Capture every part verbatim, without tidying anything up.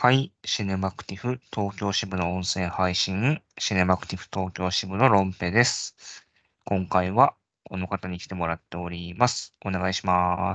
はい、シネマクティフ東京支部の音声配信、シネマクティフ東京支部のロンペです。今回はこの方に来てもらっております。お願いします。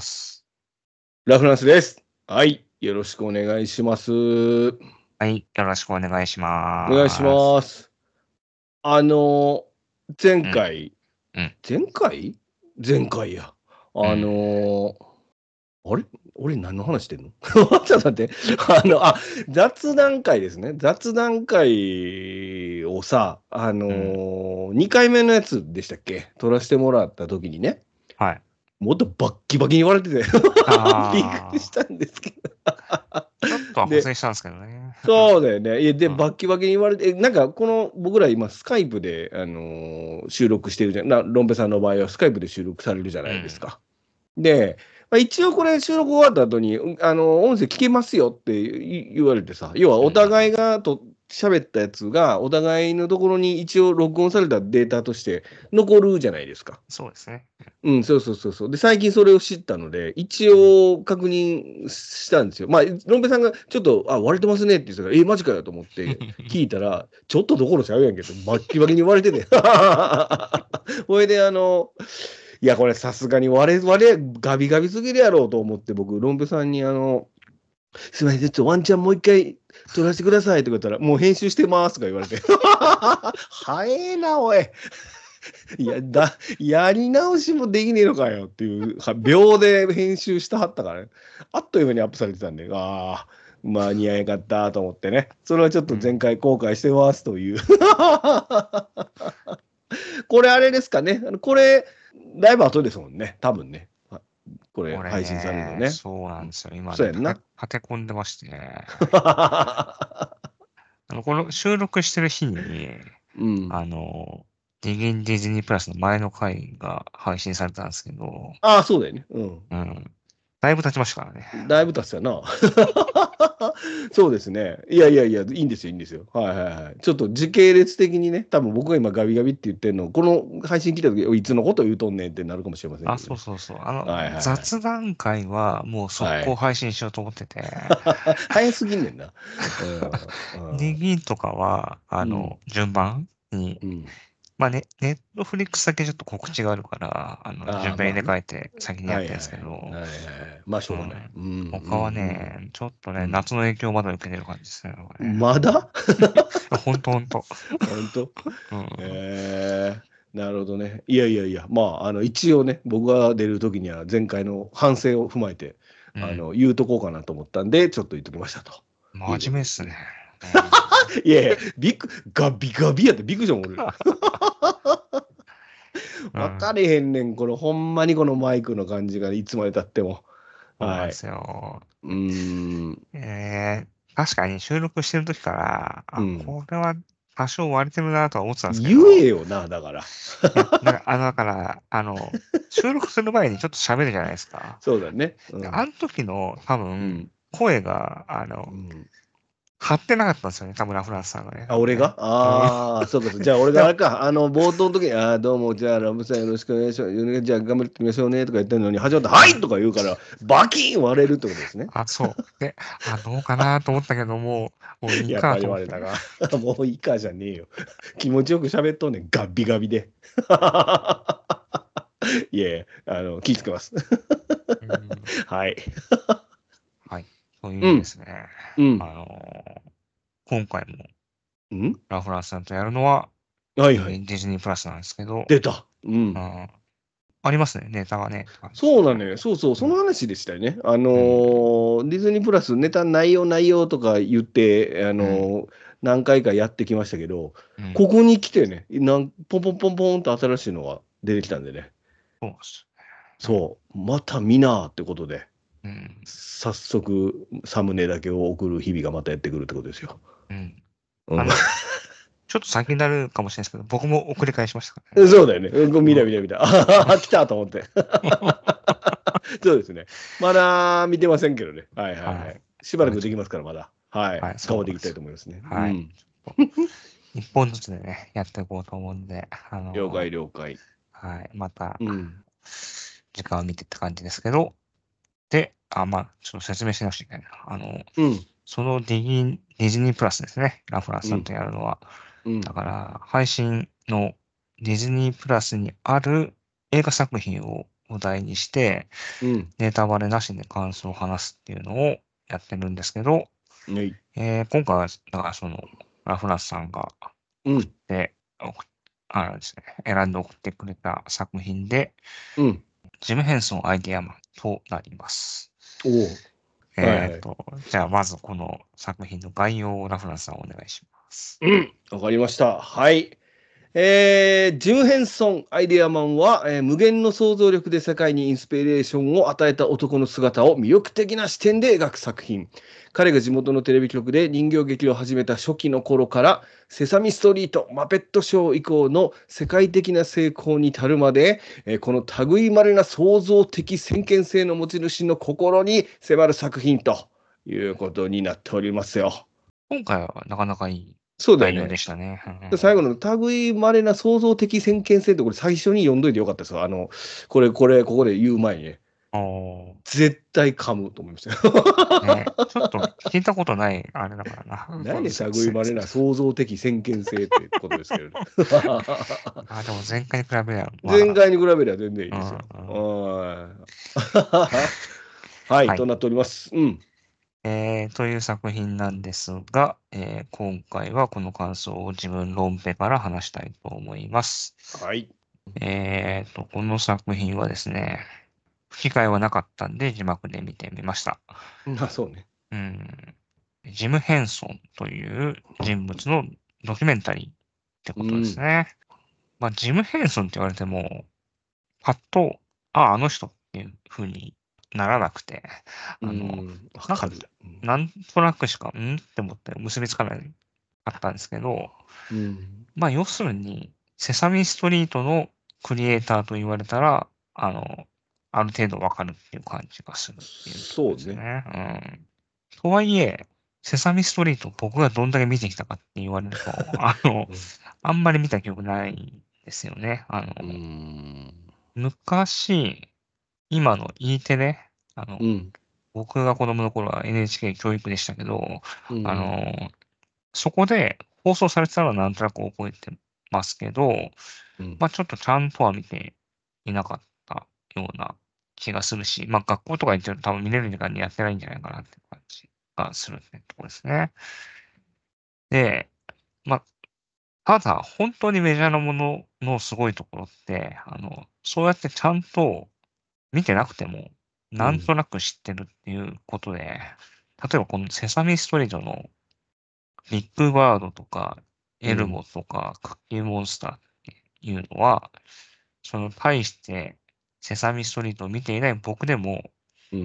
ラフランスです。はい、よろしくお願いします。おはい、よろしくお願いし願いします。 ます。あの、前うん、 回、 うん、 前回前回や。あうん。 の、あれ俺何の話してんのちょっと待って。あの、あ、雑談会ですね。雑談会をさ、あのうん。 ー、にかいめのやつでしたっけ撮らせてもらった時にね、 はい。 もっとバッキバキに言われててびっくりしあたんですけど。 ー、ちょっとは補で、 正したんですけどね。 そうだよね。いや、で、 うん、 バッキバキに言われて、えなんか、この、僕ら今、スカイプで、あのー収録してるじゃん。な、ロンペさんの場合は、スカイプで収録されるじゃうん、 ないですか。で、まあ、一応これ収録終わった後に、うんあの、音声聞けますよって言言われてさ、要はうん、うお互いん。 がと喋ったやつが、お互いのところに一応録音されたデータとして残るじゃないですか。 そうですね。 うん、そうそうそうそう。で、最近それを知ったので、一うん、 応確認したんですよ。まあ、ロンペさんがちょっと、あ、割れてますねって言ってたから、え、マジかよと思って聞いたら、ちょっとどころちゃうやんけって、バッキバキに言われてて。ほいで、あの、いや、これさすがに割れ、割れ、ガビガビすぎるやろうと思って、僕、ロンペさんに、あの、すみません、ちょっとワンチャンもう一回撮らせてくださいとか言ったら、もう編集してますとか言われて。早えな、おい。いや、だ、やり直しもできねえのかよっていう、は秒で編集してはったからね。あっという間にアップされてたんで、ああ、間に合いかったと思ってね。それはちょっと前うん。 回後悔してますという。これあれですかね。あのこれ、だいぶ後ですもんね。多分ね。はこれこれ配信されるのね、 ね。 そうなんですよ。今ね、立て、 そうやんな。 立て込んでましてね。あの、この収録してる日に、 うん。 あの、ディギンディズニープラスの前の回が配信されたんですけど、 ああ、そうだよね。うん。 うん。だいぶ経ちましたからね。 だいぶ経つよな。そうですね。いやいやいや、いいんですよ、いいんですよ。はいはいはい。ちょっと時系列的にね、多分僕が今ガビガビって言ってるの、この配信聞いた時、おいいつのこと言うとんねんってなるかもしれませんあ、 けどね。 そうそうそう。あの、 はいはいはい。 雑談会はもう速はい。 攻配信しようと思ってて、 早すぎんねんな。うん。うん。 ディギンとかは、あうん。 の、順番に、 うん。 まあね、ネットフリックスだけちょっと告知があるから、あの、 ああ、 順番まあね。 入れ替えて先にやっはいはい。 てるんですけど、 はいはいはい。まあ、しょうがない。 うん。 うんうん他はね、ちょっとね、 うん。 夏の影響をまだ受けてる感じですね。こうん。 れねまだほんとほんと。 本当うん。 えー、なるほどね。いやいやいや、まあ、あの、一応ね、僕が出るときには前回の反省を踏まえて、 うん。 あの、言うとこうかなと思ったんで、ちょっと言っときましたというこ真面目っすね。 とですね。 うん。 いやいや、ビク、ガビガビやってびっくりしたもん、俺。分かうん。 れへんねん、この、ほんまにこのマイクの感じがいつまでたっても。はい。 そうなんですよ。 うーん、 えー、確かに収録してる時から、あ、 うん。 これは多少割れてるなとは思ってたんですけ言ど、 えよな、だから。 いや、なんか、あの、だから、あの、収録する前にちょっと喋るじゃないですか。 そうだね。うで、 ん。 あの時の多分、 うん。 声が、あの、 うん。 張ってなかったんですよね。田村フランスさんがね、 あ、 多分ね。 俺がうん。 ああー、そうかそう。じゃあ、俺でも、 があれか。あの、冒頭の時に、ああ、どうも、じゃあ、ラブさんよろしくお願いします。じゃあ、頑張ってみましょうね、とか言ってるのに、始まったら、はいとうん。 か言うから、バキーン割れるってことですね。 あ、そう。で、あ、どうかなと思ったけども、もういいやっぱりかと思って。 割れたか。もういいかじゃねえよ。気持ちよく喋っとんねん、ガッビガビで。いやいや、あの、気ぃつけます。 うん。 はい。 はい。という意うん、 味ですね。 うん、 あのー今回もうん。 ラフランスさんとやるのは、ディはいはい。 ディズニープラスなんですけど、 出た。うん。 うん、ありますね、ネタがね、って感じですね。 そうなのよ。そうそう、 うん。 その話でしたよね。あのうん。 ーディズニープラスネタないよないよとか言って、あのうん。 ー何回かやってきましたけど、 うん。 ここに来てね、なんポンポンポンポンと新しいのが出てきたんでね。 そうです。うん。 そう、また見なーってことで、 うん。 早速サムネだけを送る日々がまたやってくるってことですよ。 うん。 うん。 あの、ちょっと先になるかもしれないですけど、僕も送り返しましたからね。 そうだよね。うん、見うん。 た見た見た。ああ、来たと思って。そうですね。まだ見てませんけどね。はいはいはい。 はい。しばあの、ちょっらくできますから、まだ。はと、 い。 はい、そう頑張っていきたいなんですよ。 と思いますね。うはい。 ん。 ちょっと一本ずつでね、やっていこうと思うんで、あ了解の了解。 はい。また、 うん。 時間を見てって感じですけど、で、あ、まあ、ちょっと説明しなくちゃいけないな。あの、 うん。 そのディギディズニープラスですね。ラフランスさんうん。 とやるのは。 うん。 だから、配信のディズニープラスにある映画作品をお題にして、 うん。 ネタバレなしで感想を話すっていうのをやってるんですけど、 はい。 えー今回は、だからその、ラフランスさんがうん。 で、送っあのですね、選んで送ってくれた作品で、 うん。 ジム・ヘンソン・アイデアマンとなります。 おお。はいはい。 えっと、じゃあまずこの作品の概要をラフランスさんお願いします。 うん。わかりました。はい。えージム・ヘンソン・アイデアマンは、えー無限の想像力で世界にインスピレーションを与えた男の姿を魅力的な視点で描く作品。彼が地元のテレビ局で人形劇を始めた初期の頃から、セサミストリート、マペットショー以降の世界的な成功に至るまで、えーこの類いまれな創造的先見性の持ち主の心に迫る作品ということになっておりますよ。 今回はなかなかいい内容そうだよね。 でしたね。 で最後の類いまれな創造的先見性ってこれ最初に読んどいてよかったですよ。あの、これ、これ、ここで言う前にね、 うん。お絶対噛むと思いましたよ。 ーね、ちょっと聞いたことない、あれだからな。こ何でのせ類いまれな創造的先見性ってことですけれど。 あ、でも前回に比べれば、ま前回に比べれば全然いいですあ、 よ。 うんうん、 はい。はい、 はい。 となっております。うん。 えーという作品なんですが、えー今回はこの感想を自分論ペから話したいと思います。 はい。 えーと、この作品はですね、吹き替えはなかったんで字幕で見てみました。 あ、そうね。 うん。ジム・ヘンソンという人物のドキュメンタリーってことですうん。 ね。まあ、ジム・ヘンソンって言われても、パッと、ああ、あの人っていう風にならなくて、 うあの、 ん。わなんか、 かる。うんなんとなくしか、んって思って結びつかないかったんですけど、 うん。 まあ、要するに、セサミストリートのクリエイターと言われたら、あの、ある程度わかるっていう感じがするっていうところそうね。 ですね。うん。とはいえ、セサミストリート僕がどんだけ見てきたかって言われると、あの、 うん。 あんまり見た記憶ないですよね。あの、 うん。 昔、今の E テレ、あの、 うん。 僕が子供の頃は エヌエイチケー 教育でしたけど、 うあん。 の、そこで放送されてたのはなんとなく覚えてますけど、 うん。 ま、ちょっとちゃんとは見ていなかったような気がするし、ま、学校とか行ってると多分見れる時間にやってないんじゃないかなって感じがするってとこですね。で、ま、ただ、ほんとにメジャーなもののすごいところって、あの、そうやってちゃんと見てなくても、なんうん。 となく知ってるっていうことで、例えばこのセサミストリートのビッグバードとか、エルうん。 モとか、クッキーモンスターっていうのは、その対してセサミストリートを見ていない僕でも、 うん。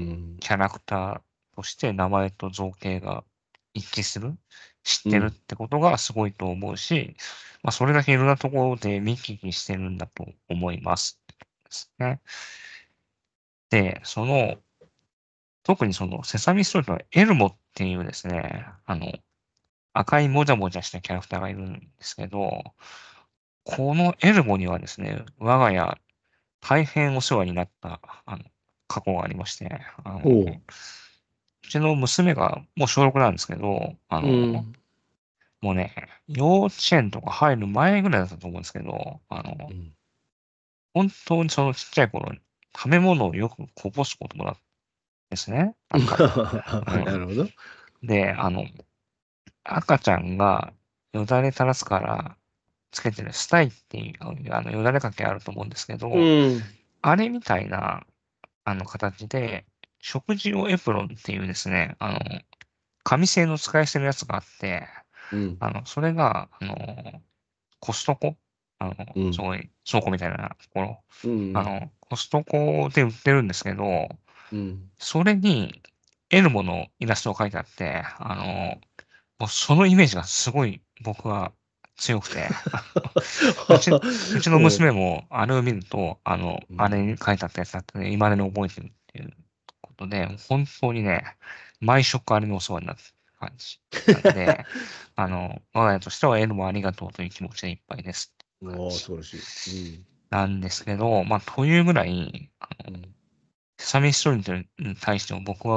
キャラクターとして名前と造形が一致する、知ってるっうん。 てことがすごいと思うし、ま、それだけいろんなところで見聞きしてるんだと思いますですね。で、その、特にそのセサミストリートのエルモっていうですね、あの、赤いもじゃもじゃしたキャラクターがいるんですけど、このエルモにはですね、我が家大変お世話になった、あの、過去がありまして、あの、 おう。 うちの娘がもう小ろくなんですけど、あの、 うん。 もうね、幼稚園とか入る前ぐらいだったと思うんですけど、あの、 うん。 本当にそのちっちゃい頃に食べ物をよくこぼすことがあったんですね、なんか。うなん。 るほど。 で、あの、赤ちゃんがよだれ垂らすからつけてるスタイっていう、あの、よだれかけあると思うんですけうど、 ん。 あれみたいな、あの、形で、食事用エプロンっていうですね、あの、紙製の使い捨てのやつがあって、 うん。 あの、それが、あの、コストコあの、 うん。 すごい倉庫みたいなところ、 うん。 あの、コストコで売ってるんですけど、 うん。 それにエルモのイラストが描いてあって、あの、もうそのイメージがすごい僕は強くて、うちうちのうん。 娘もあれを見ると、あの、 うん。 あれに書いてあったやつだってね、未だに覚えてるっていうことで、本当にね、毎食あれにお世話になってる感じなんで、あの、我が家としてはエルモありがとうという気持ちでいっぱいですって感ああ、 じ素晴らしい。うん。 なんですけど、ま、というぐらい、あの、 うん。 セサミストリートに対しても僕はう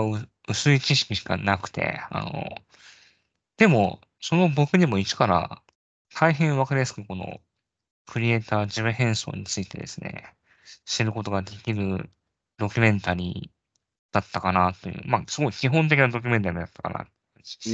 薄い知識しかなくて、あの、でも、その僕にも一から大変わかりやすくこのクリエイター、ジム・ヘンソンについてですね、知ることができるドキュメンタリーだったかなという、まあ、すごい基本的なドキュメンタリーだったかなうん。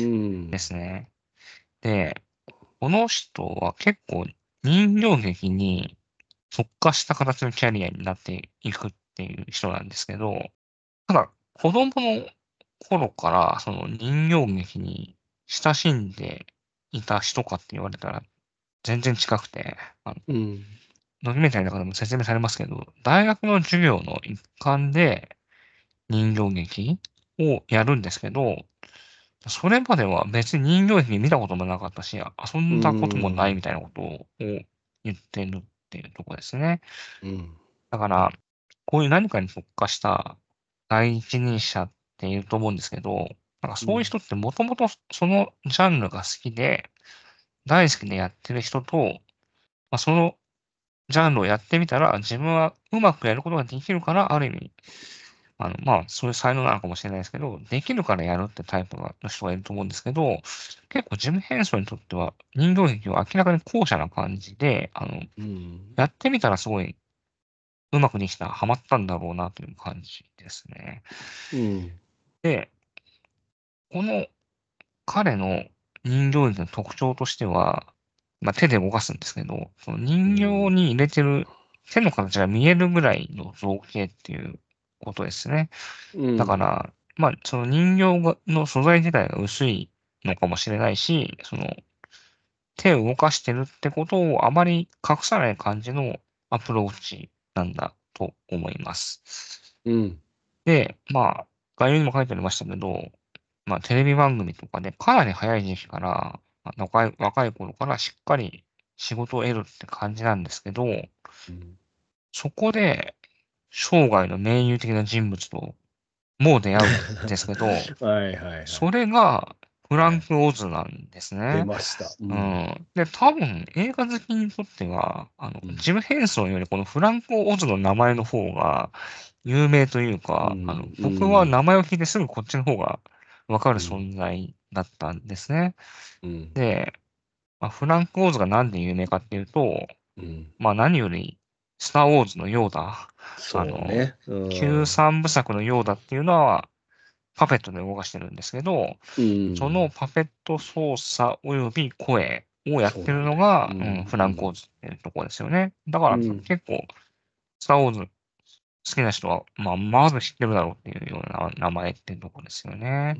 ですね。で、この人は結構人形劇に特化した形のキャリアになっていくっていう人なんですけど、ただ、子供の頃からその人形劇に親しんでいた人かって言われたら全然近くて、あの、 うん。 ドキュメンタリーの中でも説明されますけど、大学の授業の一環で人形劇をやるんですけど、それまでは別に人形劇見たこともなかったし、遊うんだこともないん。 みたいなことを言ってるっていうところですね。 うん。 だから、こういう何かに特化した第一人者っていると思うんですけど、なんかそういう人ってもともとそのジャンルが好きで、大好きでやってる人と、まあ、そのジャンルをやってみたら、自分はうまくやることができるから、ある意味、あの、まあ、そういう才能なのかもしれないですけど、できるからやるってタイプの人がいると思うんですけど、結構ジム・ヘンソンにとっては、人形劇は明らかに後者な感じで、あの、 うん。 やってみたらすごいうまくできた、ハマったんだろうなという感じですね。 うん。 で、この彼の人形劇の特徴としては、まあ、手で動かすんですけど、その人形に入れてる手の形が見えるぐらいの造形っていうことですね。 うん。 だから、まあ、その人形がの素材自体が薄いのかもしれないし、その手を動かしてるってことをあまり隠さない感じのアプローチなんだと思います。 うん。 で、まあ、概要にも書いてありましたけど、まあ、テレビ番組とかでかなり早い時期から、まあ若い若い頃からしっかり仕事を得るって感じなんですけど、 うん。 そこで生涯の盟友的な人物ともう出会うんですけど、 はいはいはい。 それがフランはい。 ク・オズなんです出ね。 ました。ううん。 ん。で、多分映画好きにとっては、あの、 うん。 ジム・ヘンソンよりこのフランク・オズの名前の方が有名といううか、あの、 ん。う僕は名ん。 前を聞いてすぐこっちの方がわかるうん。 存在だったんですね。 うん。 で、まあ、フランク・オズがなんで有名かっていうと、 うん。 まあ何より、スター・ウォーズのヨーダ、あの、 そうね。う旧ん。 三部作のヨーダっていうのは、パペットで動かしてるんですけど、 うん。 そのパペット操作及び声をやってるそうなんだよ。うのが、うん、 ん。 フランク・オズっていうところですよね。だからうん。 結構、スター・ウォーズ好きな人は、まあ、まず知ってるだろうっていうような名前っていうところですよね。 うん。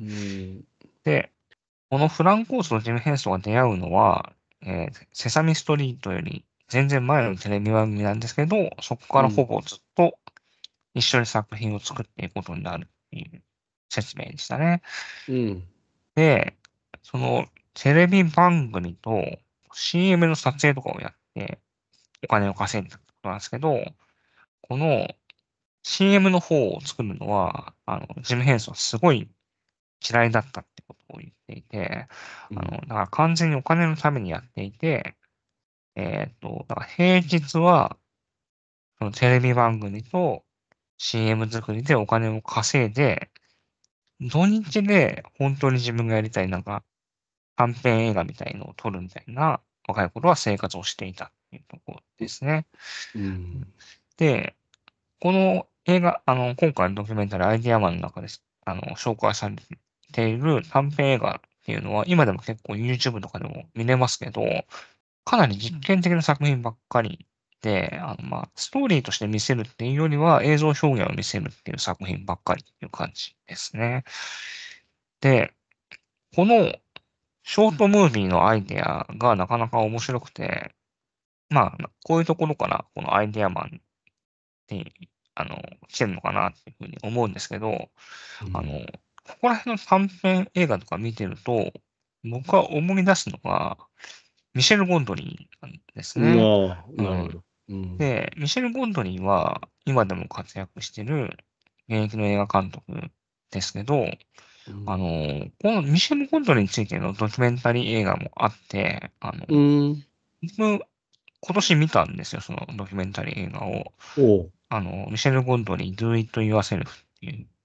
で、このフランク・オズとジム・ヘンソンが出会うのは、えーセサミストリートより全然前のテレビ番組なんですけど、そこからほうん。 ぼずっと一緒に作品を作っていくことになるっていう説明でしたね。 うん。 で、そのテレビ番組と シーエム の撮影とかをやってお金を稼いでたってことなんですけど、この シーエム の方を作るのは、あの、ジム・ヘンソンはすごい嫌いだったってことを言っていて、あの、 うん。 だから完全にお金のためにやっていて、えっと、だから平日は、そのテレビ番組と シーエム 作りでお金を稼いで、土日で本当に自分がやりたいなんか短編映画みたいのを撮るみたいな若い頃は生活をしていたっていうところですね。 うん。 で、この映画、あの、今回のドキュメンタリーアイディアマンの中です。あの、紹介されている短編映画っていうのは、今でも結構 YouTube とかでも見れますけど、かなり実験的な作品ばっかりで、あの、まあ、ストーリーとして見せるっていうよりは、映像表現を見せるっていう作品ばっかりっていう感じですね。で、このショートムービーのアイデアがなかなか面白くて、まあ、こういうところからこのアイデアマンってあの、来てるのかなっていうふうに思うんですけど、あの、 うん。 ここら辺の短編映画とか見てると、僕は思い出すのが、ミシェル・ゴンドリーなんですね。 ああ、 うん。 なるほど。うん。 で、ミシェル・ゴンドリーは今でも活躍してる現役の映画監督ですけど、 うん。 あの、このミシェル・ゴンドリーについてのドキュメンタリー映画もあって、あの、 うん。 僕、今年見たんですよ、そのドキュメンタリー映画を。 おう。 あの、ミシェル・ゴンドリー、Do It Yourself っていう。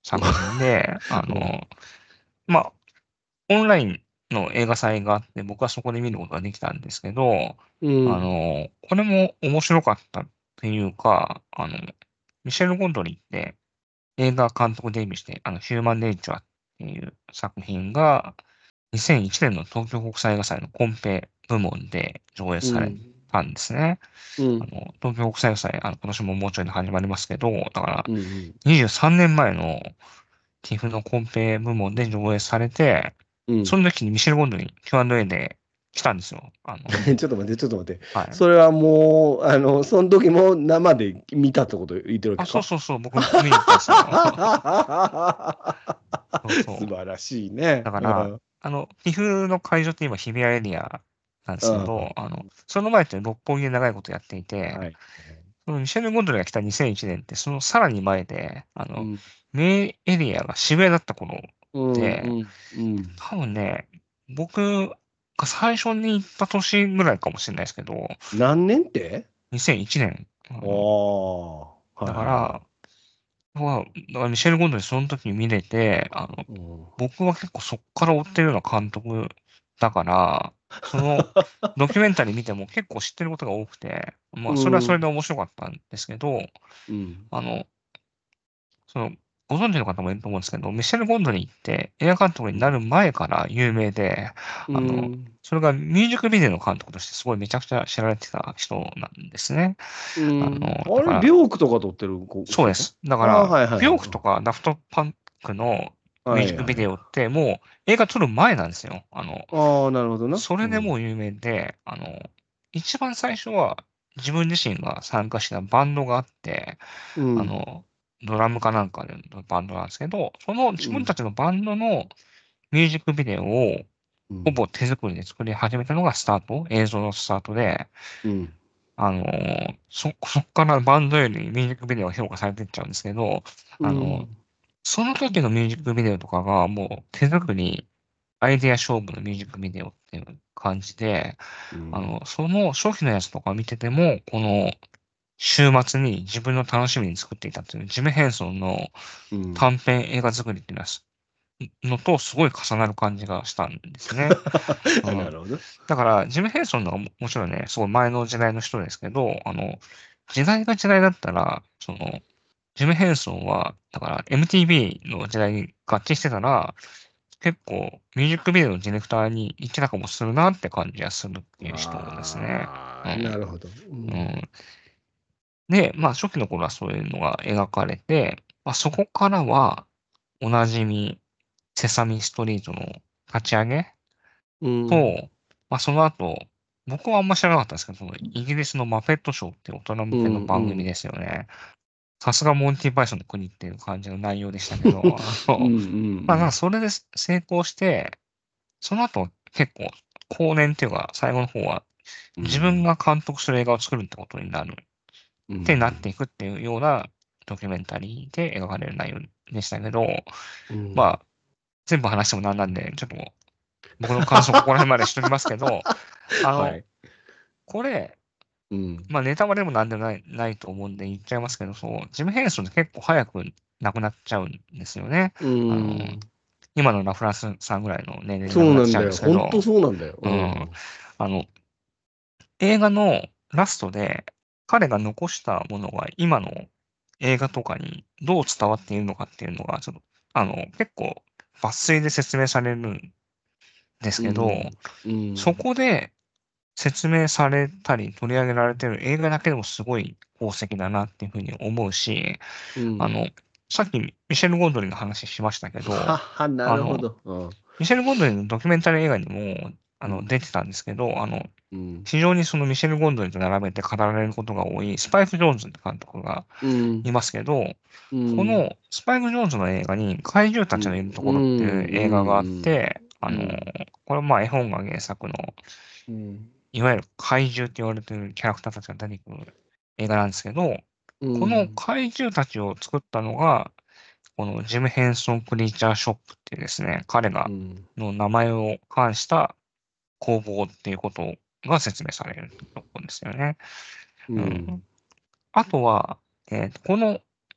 作品で、あうん。 の、まあ、オンラインの映画祭があって、僕はそこで見ることができたんですけど、あうん。 の、これも面白かったっていうか、あの、ミシェル・ゴンドリーって映画監督デビューして、あの、ヒューマン・ネイチャーっていう作品が、にせんいちねんの東京国際映画祭のコンペ部門で上映されうん。 たんですね。 うん。 あの、東京国際映画祭、あの、今年ももうちょいで始まりますけど、だからうん。 にじゅうさんねんまえの ティフ のコンペ部門で上映されて、 うん。 その時にミシェル・ゴンドに キューアンドエー で来たんですよ。あの、 ちょっと待って、ちょっと待って。 はい。 それはもう、あの、その時も生で見たってこと言ってるわけあ、 ですか？ そうそうそう、僕見に行ったんですよ。そうそう。 素晴らしいね。 だから、 うん。 あの、ティフの会場って今日比谷エリアなんですけあど、あの、その前って六本木で長いことやっていて、 はい。 そのミシェル・ゴンドルが来たにせんいちねんって、そのさらに前で、あの、 うん。 メインエリアが渋谷だった頃うん。 で、 うん。うん。 多分ね、僕が最初に行った年ぐらいかもしれないですけど、 何年って？ にせんいちねん。ああの、 あ。はいだかはいはら、まあ、だからミシェル・ゴンドルその時に見れて、あの、 い。うん。 僕は結構そっから追ってるような監督だから、そのドキュメンタリー見ても結構知ってることが多くて、まうあ、それはそれでん。 面白かったんですけど、 うん。 あの、その、ご存知の方もいると思うんですけど、ミシェル・ゴンドリーって映画監督になる前から有名で、 うあの、 ん。 それがミュージックビデオの監督としてすごいめちゃくちゃ知られてた人なんですね。 うあん。 の、 あれ、 だから、 ビョークとか撮ってる子人か？ そうです。だかああ、 ら、 はいはいはい。 ビョークとかダフトパンクのミュージックビはいはい。 デオってもう映画撮る前なんですよ。あの、 ああ、なるほどな。 それでうん。 もう有名で、あの、一番最初は自分自身が参加したバンドがあって、 うん。 あの、ドラムかなんかのバンドなんですけど、その自うん。 分たちのバンドのミュージックビデオをうん。 ほぼ手作りで作り始めたのがスタート、映像のスタートで、 うん。 あの、そ、そっからバンドよりミュージックビデオが評価されていっちゃうんですけど、 うあの、 ん。 その時のミュージックビデオとかがもう手作り、アイデア勝負のミュージックビデオっていう感じで、 うん。 あの、その初期のやつとか見てても、この週末に自分の楽しみに作っていたっていうジム・ヘンソンのうん。 短編映画作りっていうのはすのとすごい重なる感じがしたんですね。うなん。 るほど。 だから、ジム・ヘンソンのはももちろんね、すごい前の時代の人ですけど、あの、時代が時代だったら、その、ジム・ヘンソンは、だから エムティービー の時代に合致してたら、結構ミュージックビデオのディレクターに行ってたかもするなって感じがするっていう人ですね。 ああ、 うん。 なるほど。うん。 うん。で、まあ初期の頃はそういうのが描かれて、まあそこからは、おなじみ、セサミストリートの立ち上げうん。 と、まあその後、僕はあんま知らなかったんですけど、そのイギリスのマペットショーっていう大人向けのうん。うん。 番組ですよね。さすがモンティバイソンの国っていう感じの内容でしたけど、あうん。うの、まあなんかん。 それで成功して、その後結構後年っていうか最後の方は自分うん。 が監督する映画を作るってことになるうってなってん。 いくっていうようなドキュメンタリーで描かれる内容でしたけど、 うん。 まあ、全部話してもなんなんで、ちょっと僕の感想ここら辺までしときますけど、あの、 はい。 これ、 うん。 まあネタバレでもなんでもないないと思うんで言っちゃいますけど、そう、ジム・ヘンソンって結構早く亡くなっちゃうんですよね。 うあの、 ん。 今のラフランスさんぐらいの年齢で亡くなっちゃうんでそうなんだよ。 すけど、 本当そうなんだよ。 うん。 うん。 あの、映画のラストで、彼が残したものが今の映画とかにどう伝わっているのかっていうのが、ちょっと、あの、結構抜粋で説明されるんですうけど、 ん。うそん。 こで説明されたり取り上げられてる映画だけでもすごい宝石だなっていうふうに思うし、 うん。 あの、さっきミシェル・ゴンドリンの話しましたけど、 はは、なあの、 るほど。うん。 ミシェル・ゴンドリンのドキュメンタリー映画にも、あの、 うん。 出てたんですけど、あの、 うん。 非常にそのミシェル・ゴンドリンと並べて語られることが多い、スパイク・ジョーンズって監督がうん。 いますけど、 うん。 このスパイク・ジョーンズの映画に怪獣たうん。 ちのいるとうころっていう映画があっん。 て、あの、 うん。 これはまあ絵本が原作の、 うん。 いわゆる怪獣って言われてるキャラクターたちが出てくる映画なんですけど、 うこのん。 怪獣たちを作ったのが、このジム・ヘンソン・クリーチャー・ショップっていうですね、彼が、 うん。 の名前を冠した工房っていうことが説明されるところですよね。 ううん。 ん。 あとは、えーとこの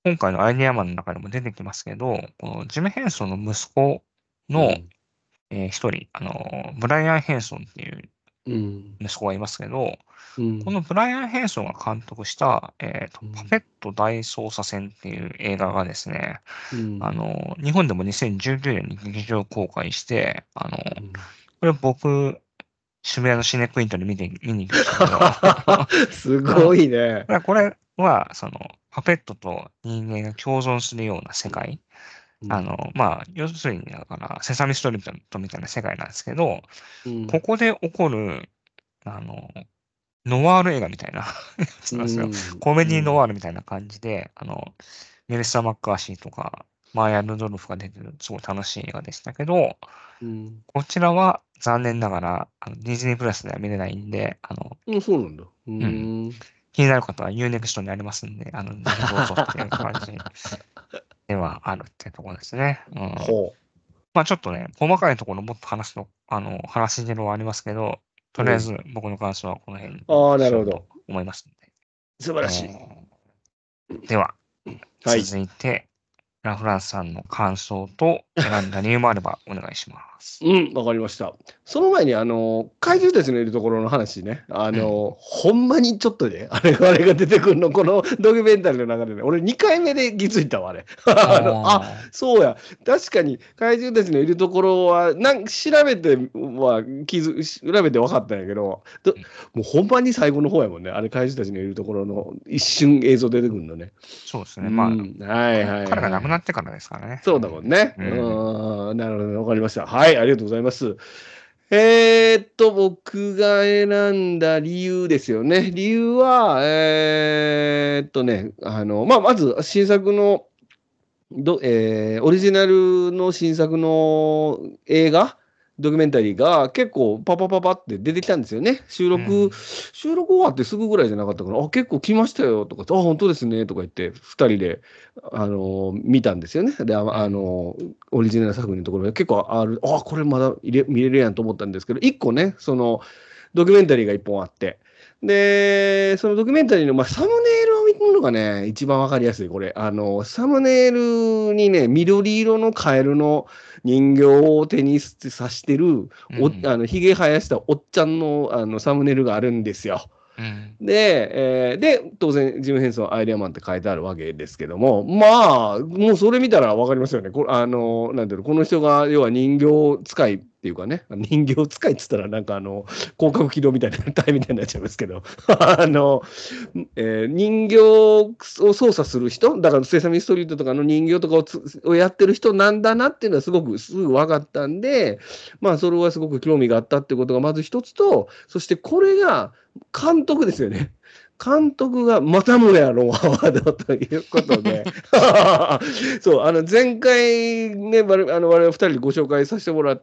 今回のアイデアマンの中でも出てきますけど、このジム・ヘンソンの息子の、 うんえー一人、あの、ブライアン・ヘンソンっていううん息子がいますけど、 うんこのブライアン・ヘンソンが監督した、えーと、 うんパペット大捜査線っていう映画がですね、 うんあの、日本でもにせんじゅうきゅうねんに劇場公開して、あの、 うんこれ僕、渋谷のシネクイントで見て見に行きましたけど、 すあの、 ごいね。 これこれは、その、パペットと人間が共存するような世界。あの、まあ、要するに、だから、セサミストリートみたいな世界なんですけど、 うんここで起こる、あの、ノワール映画みたいなやつうなんですよ。 んコメディノうんワールみたいな感じで、あの、メリッサ・マッカーシーとか、マーヤ・ルドルフが出てる、すごい楽しい映画でしたけど、 うんこちらは残念ながら、あのディズニープラスでは見れないんで、あの、 うん、そうなんだ。ううん、 ん。 気になる方は ユーネクスト にありますんで、あの、ぜひどうぞっていう感じではあるってところですね。うん。 ほまあちょっとね、細かいところもっと話すと、あの、話し汁はありますけど、とう。 りあえうん。 ず僕の感想はこの辺にああ、なしようとるほど。 思いますんで。 素晴らしい。 えー、では、 はい。 続いて、ラフランスさんの感想と選んだ理由もあればお願いします。 うん、わかりました。その前に、あの、怪獣たちのいるところの話ね、あうん。 の、ほんまにちょっとね、あれ、あれが出てくるの、このドキュメンタリーの中でね、俺にかいめで気づいたわ、あれ。あの、あ、 ああ、 そうや、確かに怪獣たちのいるところは、なん調べては気づ、調べて分かったんやけど、どうん、 もうほんまに最後の方やもんね、あれ怪獣たちのいるところの一瞬映像出てくるのね。うそうですね。まあ、 ん、はいかはい彼が亡くなはい。 ってからですからね。 そうだもんね。 うん。 ううん。 ーん、なるほど、わかりました。はい、ありがとうございます。えーっと、僕が選んだ理由ですよね。理由は、えーっとね、あの、まあ、まず、新作の、ど、えーオリジナルの新作の映画、ドキュメンタリーが結構パパパパって出てきたんですよね。収録、 うん収録終わってすぐぐらいじゃなかったかな。あ、結構来ましたよとか、あ、本当ですねとか言って、ふたりで、あのー見たんですよね。で、あ、あうんのーオリジナル作品のところで結構ある、あ、これまだ入れ見れるやんと思ったんですけど、いっこね、その、ドキュメンタリーがいっぽんあって、で、そのドキュメンタリーの、まあ、サムネイルを見るのがね、一番わかりやすい、これ。あの、サムネイルにね、緑色のカエルの人形を手にさしてる、お、 うんあの、ひげ生やしたおっちゃんの、あの、サムネイルがあるんですよ。 うんで、えーで、当然、ジム・ヘンソン、アイデアマンって書いてあるわけですけども、まあ、もうそれ見たらわかりますよね。これ、あの、なんていうの、この人が、要は人形使いっていうかね、人形使いっつったら、なんかあの、広角機動みたいな、体みたいになっちゃいますけど、あの、えー人形を操作する人、だから、セサミストリートとかの人形とかをつをやってる人なんだなっていうのはすごくすぐ分かったんで、まあ、それはすごく興味があったっていうことがまず一つと、そしてこれが、監督ですよね。監督がまたもやロン・ハワードということで、そう、あの前回ね、我々あの我々ふたりでご紹介させてもらった、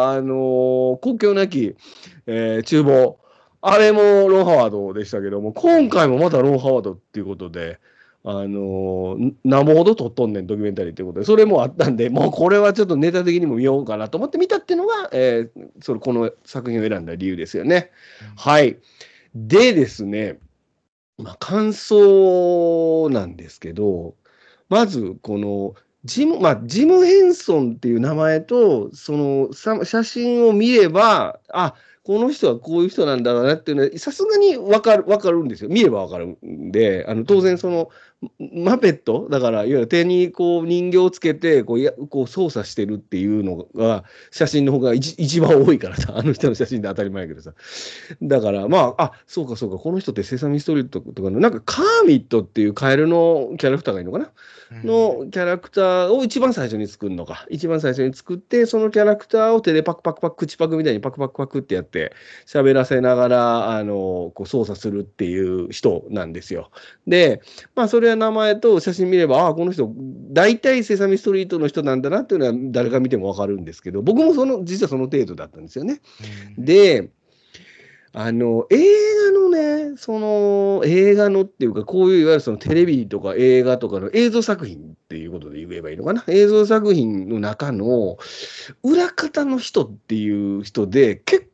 あの国境なき、えー厨房、あれもロン・ハワードでしたけども、今回もまたロン・ハワードっていうことで、あの何もほど撮っとんねん、ドキュメンタリーっていうことで、それもあったんで、もうこれはちょっとネタ的にも見ようかなと思って見たっていうのが、えーそれこの作品を選んだ理由ですよね。 うんはい。でですね、まあ、感想なんですけど、まず、この、ジム、まあ、ジム・ヘンソンっていう名前と、その、さ写真を見れば、あ、この人はこういう人なんだなっていうのは、さすがにわかる、わかるんですよ。見ればわかるんで、あの、当然その、マペット、だから、いわゆる手にこう人形をつけて、こうや、こう操作してるっていうのが、写真の方が一一番多いからさ、あの人の写真で当たり前やけどさ。だから、まあ、あ、そうかそうか、この人ってセサミストリートとかの、なんかカーミットっていうカエルのキャラクターがいるのかなうんのキャラクターを一番最初に作るのか。一番最初に作って、そのキャラクターを手でパクパクパク、口パクみたいにパクパクパクってやって、喋らせながら、あの、こう操作するっていう人なんですよ。で、まあ、それは名前と写真見れば、ああ、この人、大体セサミストリートの人なんだなっていうのは誰が見てもわかるんですけど、僕もその、実はその程度だったんですよね。 うんで、あの、映画のね、その、映画のっていうか、こういういわゆるそのテレビとか映画とかの映像作品っていうことで言えばいいのかな。映像作品の中の裏方の人っていう人で、結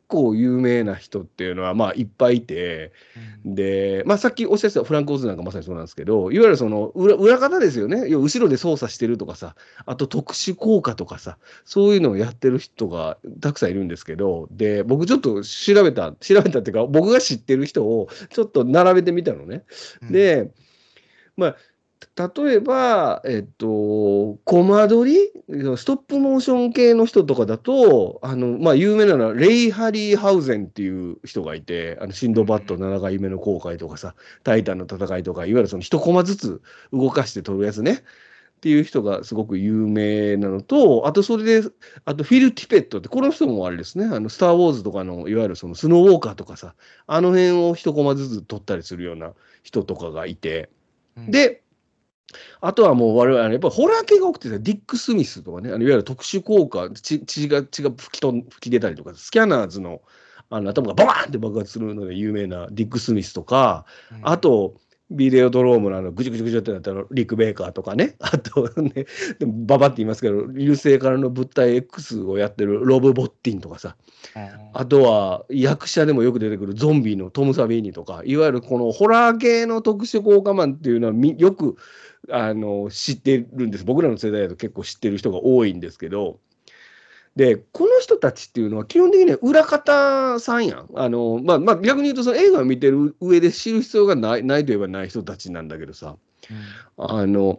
構有名な人っていうのはまあいっぱいいて、 うん。 で、まあ、さっきおっしゃってたフランク・オズなんかまさにそうなんですけど、いわゆるその裏、裏方ですよね。要は後ろで操作してるとかさ、あと特殊効果とかさ、そういうのをやってる人がたくさんいるんですけど、で、僕ちょっと調べた、調べたっていうか、僕が知ってる人をちょっと並べてみたのね。 うん。 で、まあ、例えば、えっと、コマ撮り、ストップモーション系の人とかだと、あの、まあ、有名なのは、レイ・ハリーハウゼンっていう人がいて、あの、シンドバッドななかいめの航海とかさ、タイタンの戦いとか、いわゆるその一コマずつ動かして撮るやつね。っていう人がすごく有名なのと、あとそれで、あとフィル・ティペットって、この人もあれですね、あの、スター・ウォーズとかの、いわゆるそのスノーウォーカーとかさ、あの辺を一コマずつ撮ったりするような人とかがいて、 うん。 で、あとはもう我々、やっぱりホラー系が多くてさ、ディック・スミスとかね、あのいわゆる特殊効果、血血が血が吹きと吹き出たりとか、スキャナーズの、あの頭がバーンって爆発するので有名なディック・スミスとか、 うん。 あと、ビデオドロームのあのぐじゅぐじゅぐじゅってなったらリック・ベイカーとかね、あとね、でもババって言いますけど、流星からの物体 X をやってるロブ・ボッティンとかさ、 ああ。 あとは役者でもよく出てくるゾンビのトム・サビーニとか、いわゆるこのホラー系の特殊効果マンっていうのはみよくあの知ってるんです。僕らの世代だと結構知ってる人が多いんですけど、で、この人たちっていうのは基本的には裏方さんやん。あの、まあ、まあ、逆に言うとその映画を見てる上で知る必要がない、ないといえばない人たちなんだけどさ、 うん。 あの、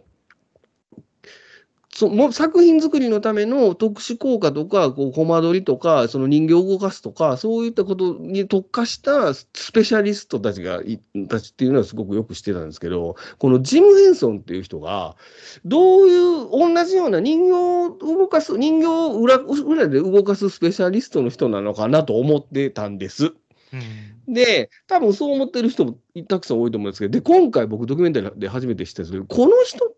そも作品作りのための特殊効果とか、こう、コマ撮りとか、その人形を動かすとか、そういったことに特化したスペシャリストたちがい、たちっていうのはすごくよく知ってたんですけど、このジム・ヘンソンっていう人が、どういう、同じような人形を動かす、人形を裏、裏で動かすスペシャリストの人なのかなと思ってたんです。 うん。 で、多分そう思ってる人もたくさん多いと思うんですけど、で、今回僕ドキュメンタリーで初めて知ったんですけど、この人って、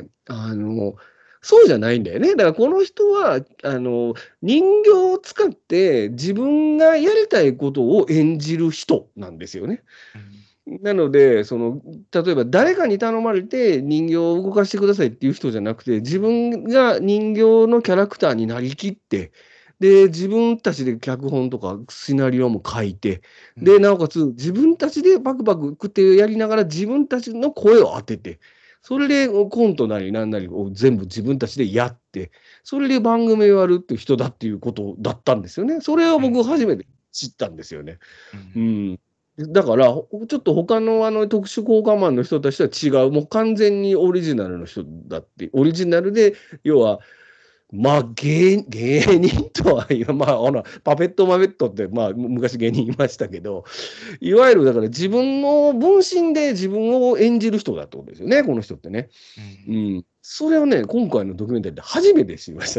あの、そうじゃないんだよね。だからこの人は、あの、人形を使って自分がやりたいことを演じる人なんですよね。 うん。 なので、その、例えば誰かに頼まれて人形を動かしてくださいっていう人じゃなくて、自分が人形のキャラクターになりきって、で、自分たちで脚本とかシナリオも書いて、で、 うん。 なおかつ自分たちでバクバク食ってやりながら自分たちの声を当てて、それでコントなりなんなりを全部自分たちでやって、それで番組をやるっていう人だっていうことだったんですよね。それをうん。 僕初めて知ったんですよね。 うん。 うん。だから、ほちょっと他のあの特殊効果マンの人たちとは違う、もう完全にオリジナルの人だって、オリジナルで、要は、まあ芸、芸人とは言わ、まあ、ほら、パペットマペットって、まあ、む昔芸人いましたけど、いわゆるだから自分の分身で自分を演じる人だってことですよね、この人ってね。 うん。 うん。それをね、今回のドキュメンタリーで初めて知りました。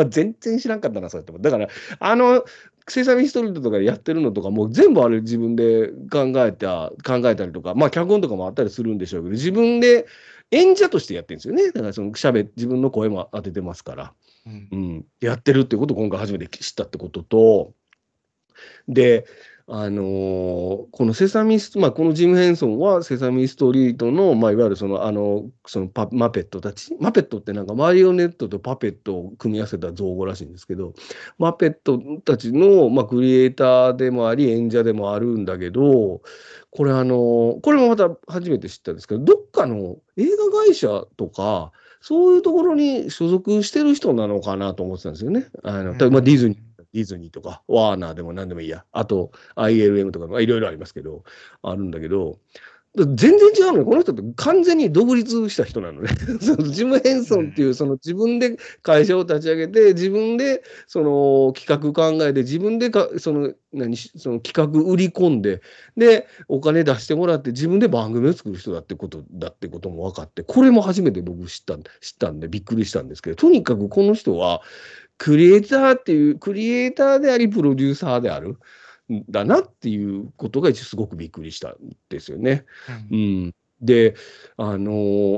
全然知らんかったな、そうやって。だから、あの、セサミストリートとかでやってるのとか、もう全部あれ自分で考えた、考えたりとか、まあ、脚本とかもあったりするんでしょうけど、自分で演者としてやってるんですよね。だから、その、喋自分の声も当ててますから、 うん。 うん。やってるっていうことを今回初めて知ったってことと、で、あのーこのセサミスト、まあ、このジム・ヘンソンはセサミストリートの、まあ、いわゆるその、あの、そのパ、マペットたち、マペットってなんかマリオネットとパペットを組み合わせた造語らしいんですけど、マペットたちの、まあ、クリエイターでもあり、演者でもあるんだけど、これあの、これもまた初めて知ったんですけど、どっかの映画会社とか、そういうところに所属してる人なのかなと思ってたんですよね。あの、 うたまあ、ディズニー。 ん。 ディズニーとか、ワーナーでも何でもいいや。あと、アイエルエム とか、まあ、いろいろありますけど、あるんだけど、全然違うのよ。この人って完全に独立した人なのね。そのジム・ヘンソンっていう、その自分で会社を立ち上げて、自分でその企画考えて、自分でかその何その企画売り込んで、で、お金出してもらって、自分で番組を作る人だってことだってことも分かって、これも初めて僕知った知ったんで、びっくりしたんですけど、とにかくこの人は、クリエイターっていう、クリエイターであり、プロデューサーである。だなっていうことがすごくびっくりしたんですよね。 うん。 うん、で、あの、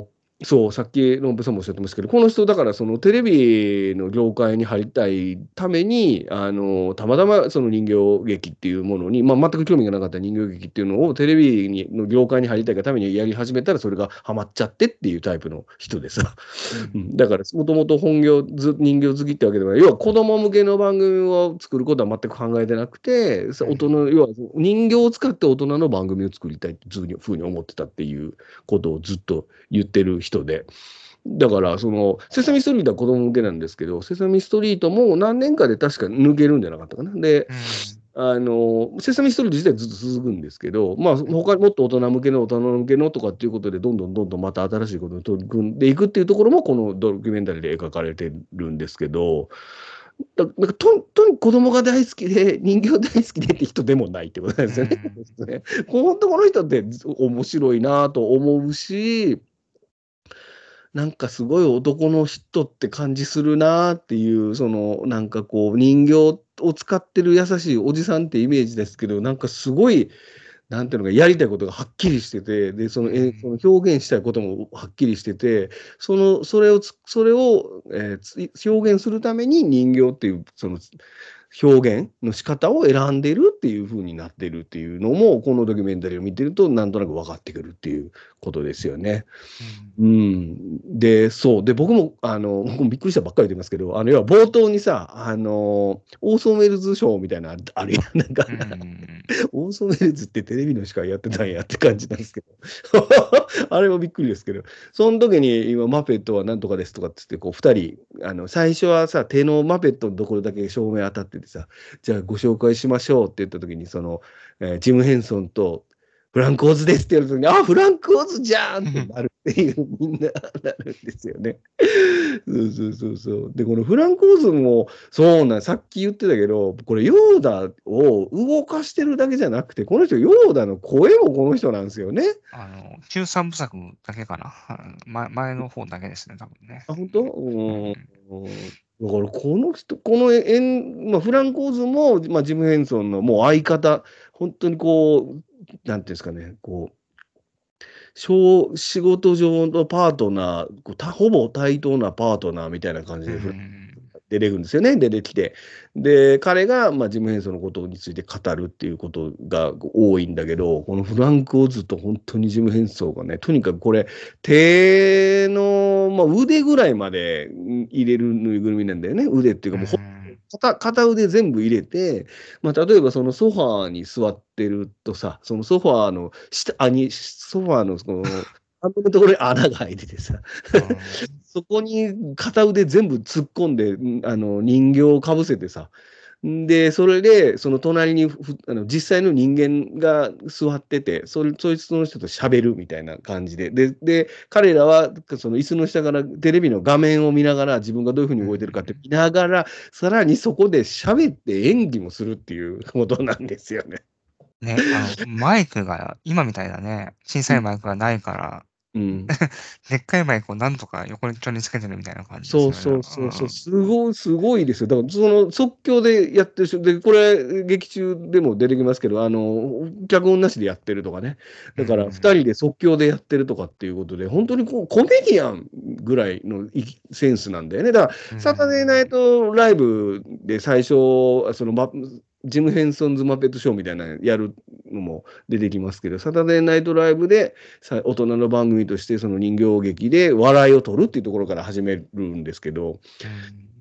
そう、さっきロンペさんもおっしゃってますけど、この人だからそのテレビの業界に入りたいために、あの、たまたまその人形劇っていうものに、まあ、全く興味がなかった人形劇っていうのをテレビにの業界に入りたいがためにやり始めたらそれがハマっちゃってっていうタイプの人でさ。 うん。 うん、だからもともと本業ず人形好きってわけではない。要は子供向けの番組を作ることは全く考えてなくて、 うん。 大人、要は人形を使って大人の番組を作りたいっていうふうに思ってたっていうことをずっと言ってる人で。だから、その、セサミストリートは子供向けなんですけど、セサミストリートも何年かで確か抜けるんじゃなかったかな。で、 うん。 あの、セサミストリート自体ずっと続くんですけど、まあ、他にもっと大人向けの大人向けのとかっていうことで、どんどんどんどんまた新しいことに取り組んでいくっていうところも、このドキュメンタリーで描かれてるんですけど、だなんかととにかく子供が大好きで、人形大好きでって人でもないってことなんでうすよね。 ん。 ね本当この人って面白いなと思うし、なんかすごい男の人って感じするなっていう、そのなんかこう人形を使ってる優しいおじさんってイメージですけど、なんかすごい、なんていうのか、やりたいことがはっきりしてて、で、その、えその表現したいこともはっきりしてて、その、それをつ、それを、えーつ表現するために人形っていう、その、表現の仕方を選んでるっていう風になってるっていうのも、このドキュメンタリーを見てると、なんとなく分かってくるっていうことですよね。 うん。 うん。で、そう。で、僕も、あの、僕もびっくりしたばっかりで言いますけど、あの、要は冒頭にさ、あの、オーソンウェルズショーみたいなのあるやん。なんか、 うん。 オーソンウェルズってテレビの司会やってたんやって感じなんですけど。あれもびっくりですけど、その時に今、マペットはなんとかですとかっつって、こう、二人、あの、最初はさ、手のマペットのところだけ照明当たっててさ、じゃあご紹介しましょうって言った時に、その、えージム・ヘンソンと、フランク・オズですって言われた時に、あ、フランク・オズじゃんってなるっていう、みんななるんですよね。そうそうそうそう。で、このフランク・オズも、そうなん、さっき言ってたけど、これ、ヨーダを動かしてるだけじゃなくて、この人、ヨーダの声もこの人なんですよね。 あの、中三部作だけかな。前前の方だけですね、多分ね。 あ、本当うん。 うん。 うんだから、この人、このえん、まあ、フランク・オズも、まあ、ジム・ヘンソンのもう相方、本当にこう、なんていうんですかね、こう、小仕事上のパートナー、こうたほぼ対等なパートナーみたいな感じうでフラん。 出てくるんですよね、出てきて。で、彼が、まあ、ジム・ヘンソンのことについて語るっていうことが多いんだけど、このフランク・オズと本当にジム・ヘンソンがね、とにかくこれ、手の、まあ、腕ぐらいまで入れるぬいぐるみなんだよね。腕っていううかもうほん。 片、片腕全部入れて、まあ、例えばそのソファーに座ってるとさ、そのソファーの下、あに、ソファーのその、ハンドルのところに穴が開いててさ、 うん。 そこに片腕全部突っ込んで、んあの人形をかぶせてさ、んで、それで、その隣にふあの実際の人間が座ってて、それそいつの人と喋るみたいな感じで、で、で、彼らはその椅子の下からテレビの画面を見ながら、自分がどういうふうにうん。 動いてるかって見ながら、さらにそこで喋って演技もするっていうことなんですよね。 ね、あの、マイクが今みたいなね、小さいマイクがないから、 うん。 でっかいマイクをなんとか横にちょんにつけてるみたいな感じですよね。 そうそうそうそう、すごい、すごいですよ。だから、その即興でやってる人、で、これ、劇中でも出てきますけど、あの、脚本なしでやってるとかね。 うん。 だから、 うん。 二人で即興でやってるとかっていうことで、本当にこう、コメディアンぐらいのいセンスなんだよね。だから、 うサタデーナイん。 トライブで最初、その、ま、ジム・ヘンソンズ・マペットショーみたいなのやるのも出てきますけど、サタデーナイトライブで、さ大人の番組としてその人形劇で笑いを取るっていうところから始めるんですけど、 うん。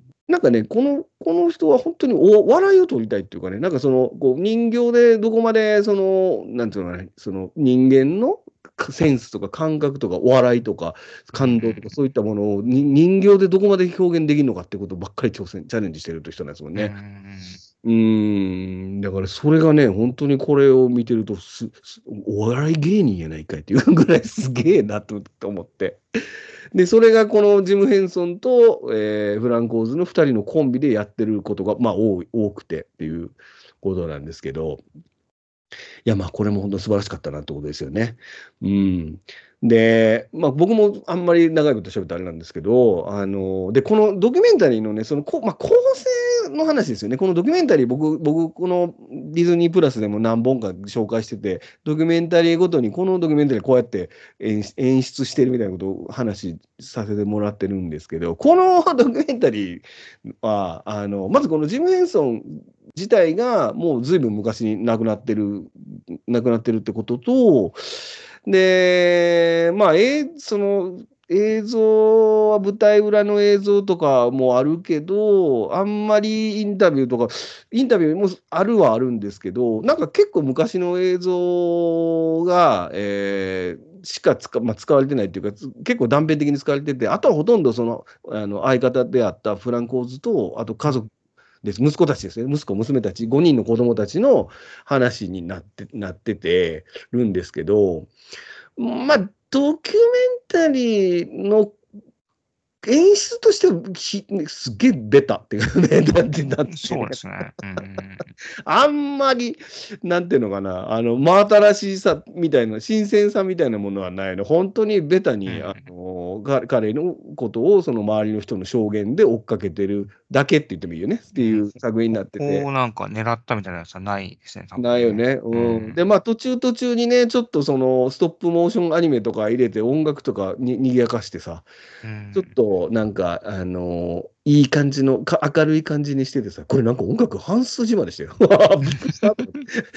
なんかね、この、この人は本当にお笑いを取りたいっていうかね、なんかその、こう人形でどこまでその、なんていうのかね、その人間のセンスとか感覚とかお笑いとかうん。 感動とかそういったものをに人形でどこまで表現できるのかってことばっかり挑戦、チャレンジしてるという人なんですもんうん。うね。 ん。 うーん、だからそれがね、本当にこれを見てるとす、すお笑い芸人やないかいっていうぐらいすげえなとと思って。で、それがこのジム・ヘンソンと、えーフランコーズのふたりのコンビでやってることが、まあ、多い多くてっていうことなんですけど、いや、まあ、これも本当に素晴らしかったなってことですよね。うん。で、まあ、僕もあんまり長いこと喋ってあれなんですけど、あの、で、このドキュメンタリーのね、そのこ、まあ、構成の話ですよね。このドキュメンタリー、僕、僕、このディズニープラスでも何本か紹介してて、ドキュメンタリーごとに、このドキュメンタリーこうやって演出演出してるみたいなことを話させてもらってるんですけど、このドキュメンタリーは、あの、まずこのジム・ヘンソン自体がもうずいぶん昔に亡くなってる、亡くなってるってことと、で、まあ、えーその、映像は舞台裏の映像とかもあるけど、あんまりインタビューとか、インタビューもあるはあるんですけど、なんか結構昔の映像が、えーしか使,、まあ、使われてないっていうか、つ結構断片的に使われてて、あとはほとんどその、あの相方であったフランコーズと、あと家族です。息子たちですね。息子、娘たち、ごにんの子供たちの話になって、なっててるんですけど、まあ、ドキュメンタリーの演出としてはひすっげえベタっていうね、なんてなってね、 そうですね。うん。 あんまり、なんていうのかな、あの、真新しさみたいな、新鮮さみたいなものはないの。本当にベタに、あうん。 の、が彼のことをその周りの人の証言で追っかけてるだけって言ってもいいよねってうん。 いう作品にこなってて。 こをなんか狙ったみたいなやつはないですね、多分ね。 ないよね。 ううん。で、 ん。 まあ途中途中にね、ちょっとそのストップモーションアニメとか入れて音楽とかに賑やかしてさ、 うちょっん。 となんか、あのいい感じのか、明るい感じにしててさ、これなんか音楽半数島でしたよ。びっくりしたと思って。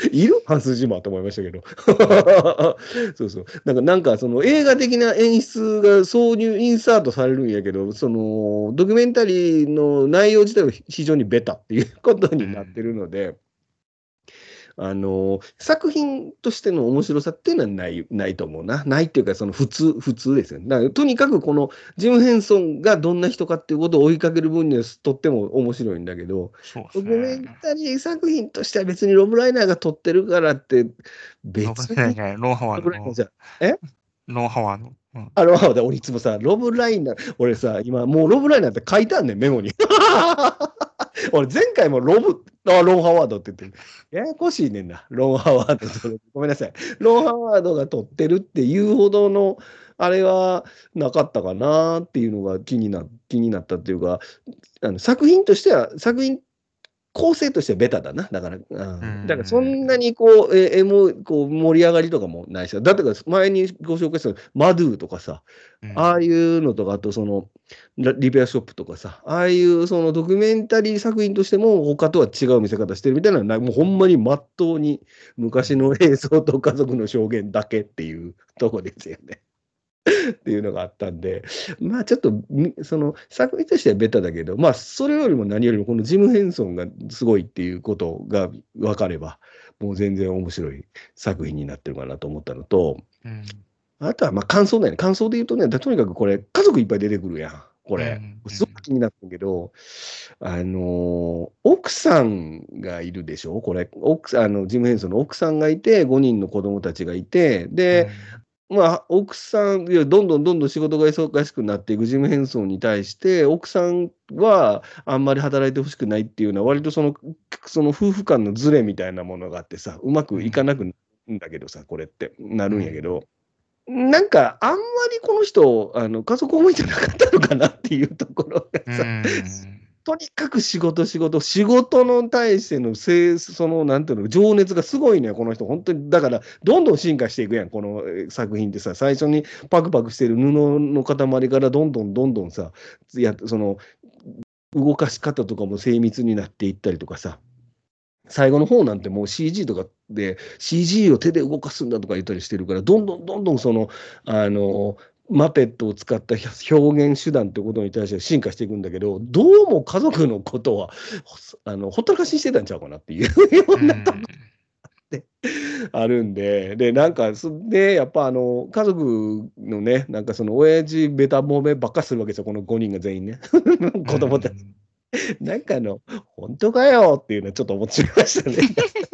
いる半数島と思いましたけど。そうそう。なんか、なんかその映画的な演出が挿入、インサートされるんやけど、そのドキュメンタリーの内容自体は非常にベタっていうことになってうん。 るので、あの、作品としての面白さっていうのはない、ないと思うな。ないっていうか、その普通、普通ですよね。だからとにかくこのジム・ヘンソンがどんな人かっていうことを追いかける分にはとっても面白いんだけど、 そうですドキュメンね。 タリー作品としては別にロブライナーが撮ってるからって、 ロブ別にじゃない、ロンハワードの、 ロブライナーじゃ、えロンハワード。うん。 あの、俺いつもさ、ロブライナー、俺さ、今もうロブライナーって書いてあんねん、メモに。俺前回もロブ、あ、ロン・ハワードって言ってる。ややこしいねんな。ロン・ハワードと。ごめんなさい。ロン・ハワードが撮ってるっていうほどの、あれはなかったかなっていうのが気にな、気になったっていうか、あの作品としては、作品構成としてはベタだな。だから、ううん、だからそんなん。 にこう、え、絵も、こう盛り上がりとかもないし、だってか前にご紹介したマドゥとかさ、 うん。 ああいうのとか、あとその、ラリペアショップとかさ、ああいうそのドキュメンタリー作品としても他とは違う見せ方してるみたいなのはない、もうほんまにまっとうに昔の映像と家族の証言だけっていうとこですよね。っていうのがあったんで、まあちょっとみ、その作品としてはベタだけど、まあそれよりも何よりもこのジム・ヘンソンがすごいっていうことが分かれば、もう全然面白い作品になってるかなと思ったのと、 うん。 あとはまあ感想だよね。感想で言うとね、とにかくこれ家族いっぱい出てくるやん。これ。 うん。うすごくん。 気になったけど、あの奥さんがいるでしょこれ。奥さん、あの、ジム・ヘンソンの奥さんがいて、ごにんの子供たちがいて、で、 うん。 まあ、奥さん、いや、どんどんどんどん仕事が忙しくなっていくジム・ヘンソンに対して、奥さんはあんまり働いてほしくないっていうのは、割とその、その夫婦間のズレみたいなものがあってさ、うまくいかなくなるんだけどさ、これってなうん。 るんやけど、なんか、あんまりこの人、あの、家族思いじゃなかったのかなっていうところがうさ、 ん。 とにかく仕事、仕事、仕事の対してのせい、その、なんていうの、情熱がすごいね、この人。本当に、だから、どんどん進化していくやん、このえー作品ってさ、最初にパクパクしてる布の塊から、どんどんどんどんさ、や、その、動かし方とかも精密になっていったりとかさ、最後の方なんてもう シージー とかで シージー を手で動かすんだとか言ったりしてるから、どんどんどんどんその、あの、マペットを使った表現手段ってことに対して進化していくんだけど、どうも家族のことは、ほあの、ほったらかしにしてたんちゃうかなっていうよううなとこん。 ってあるんで、で、なんか、そで、やっぱあの、家族のね、なんかその、親父ベタ褒めばっかするわけですよ、このごにんが全員ね。 う子供たち。 ん。 なんかあの、本当かよっていうのはちょっと思ってしまいましたね。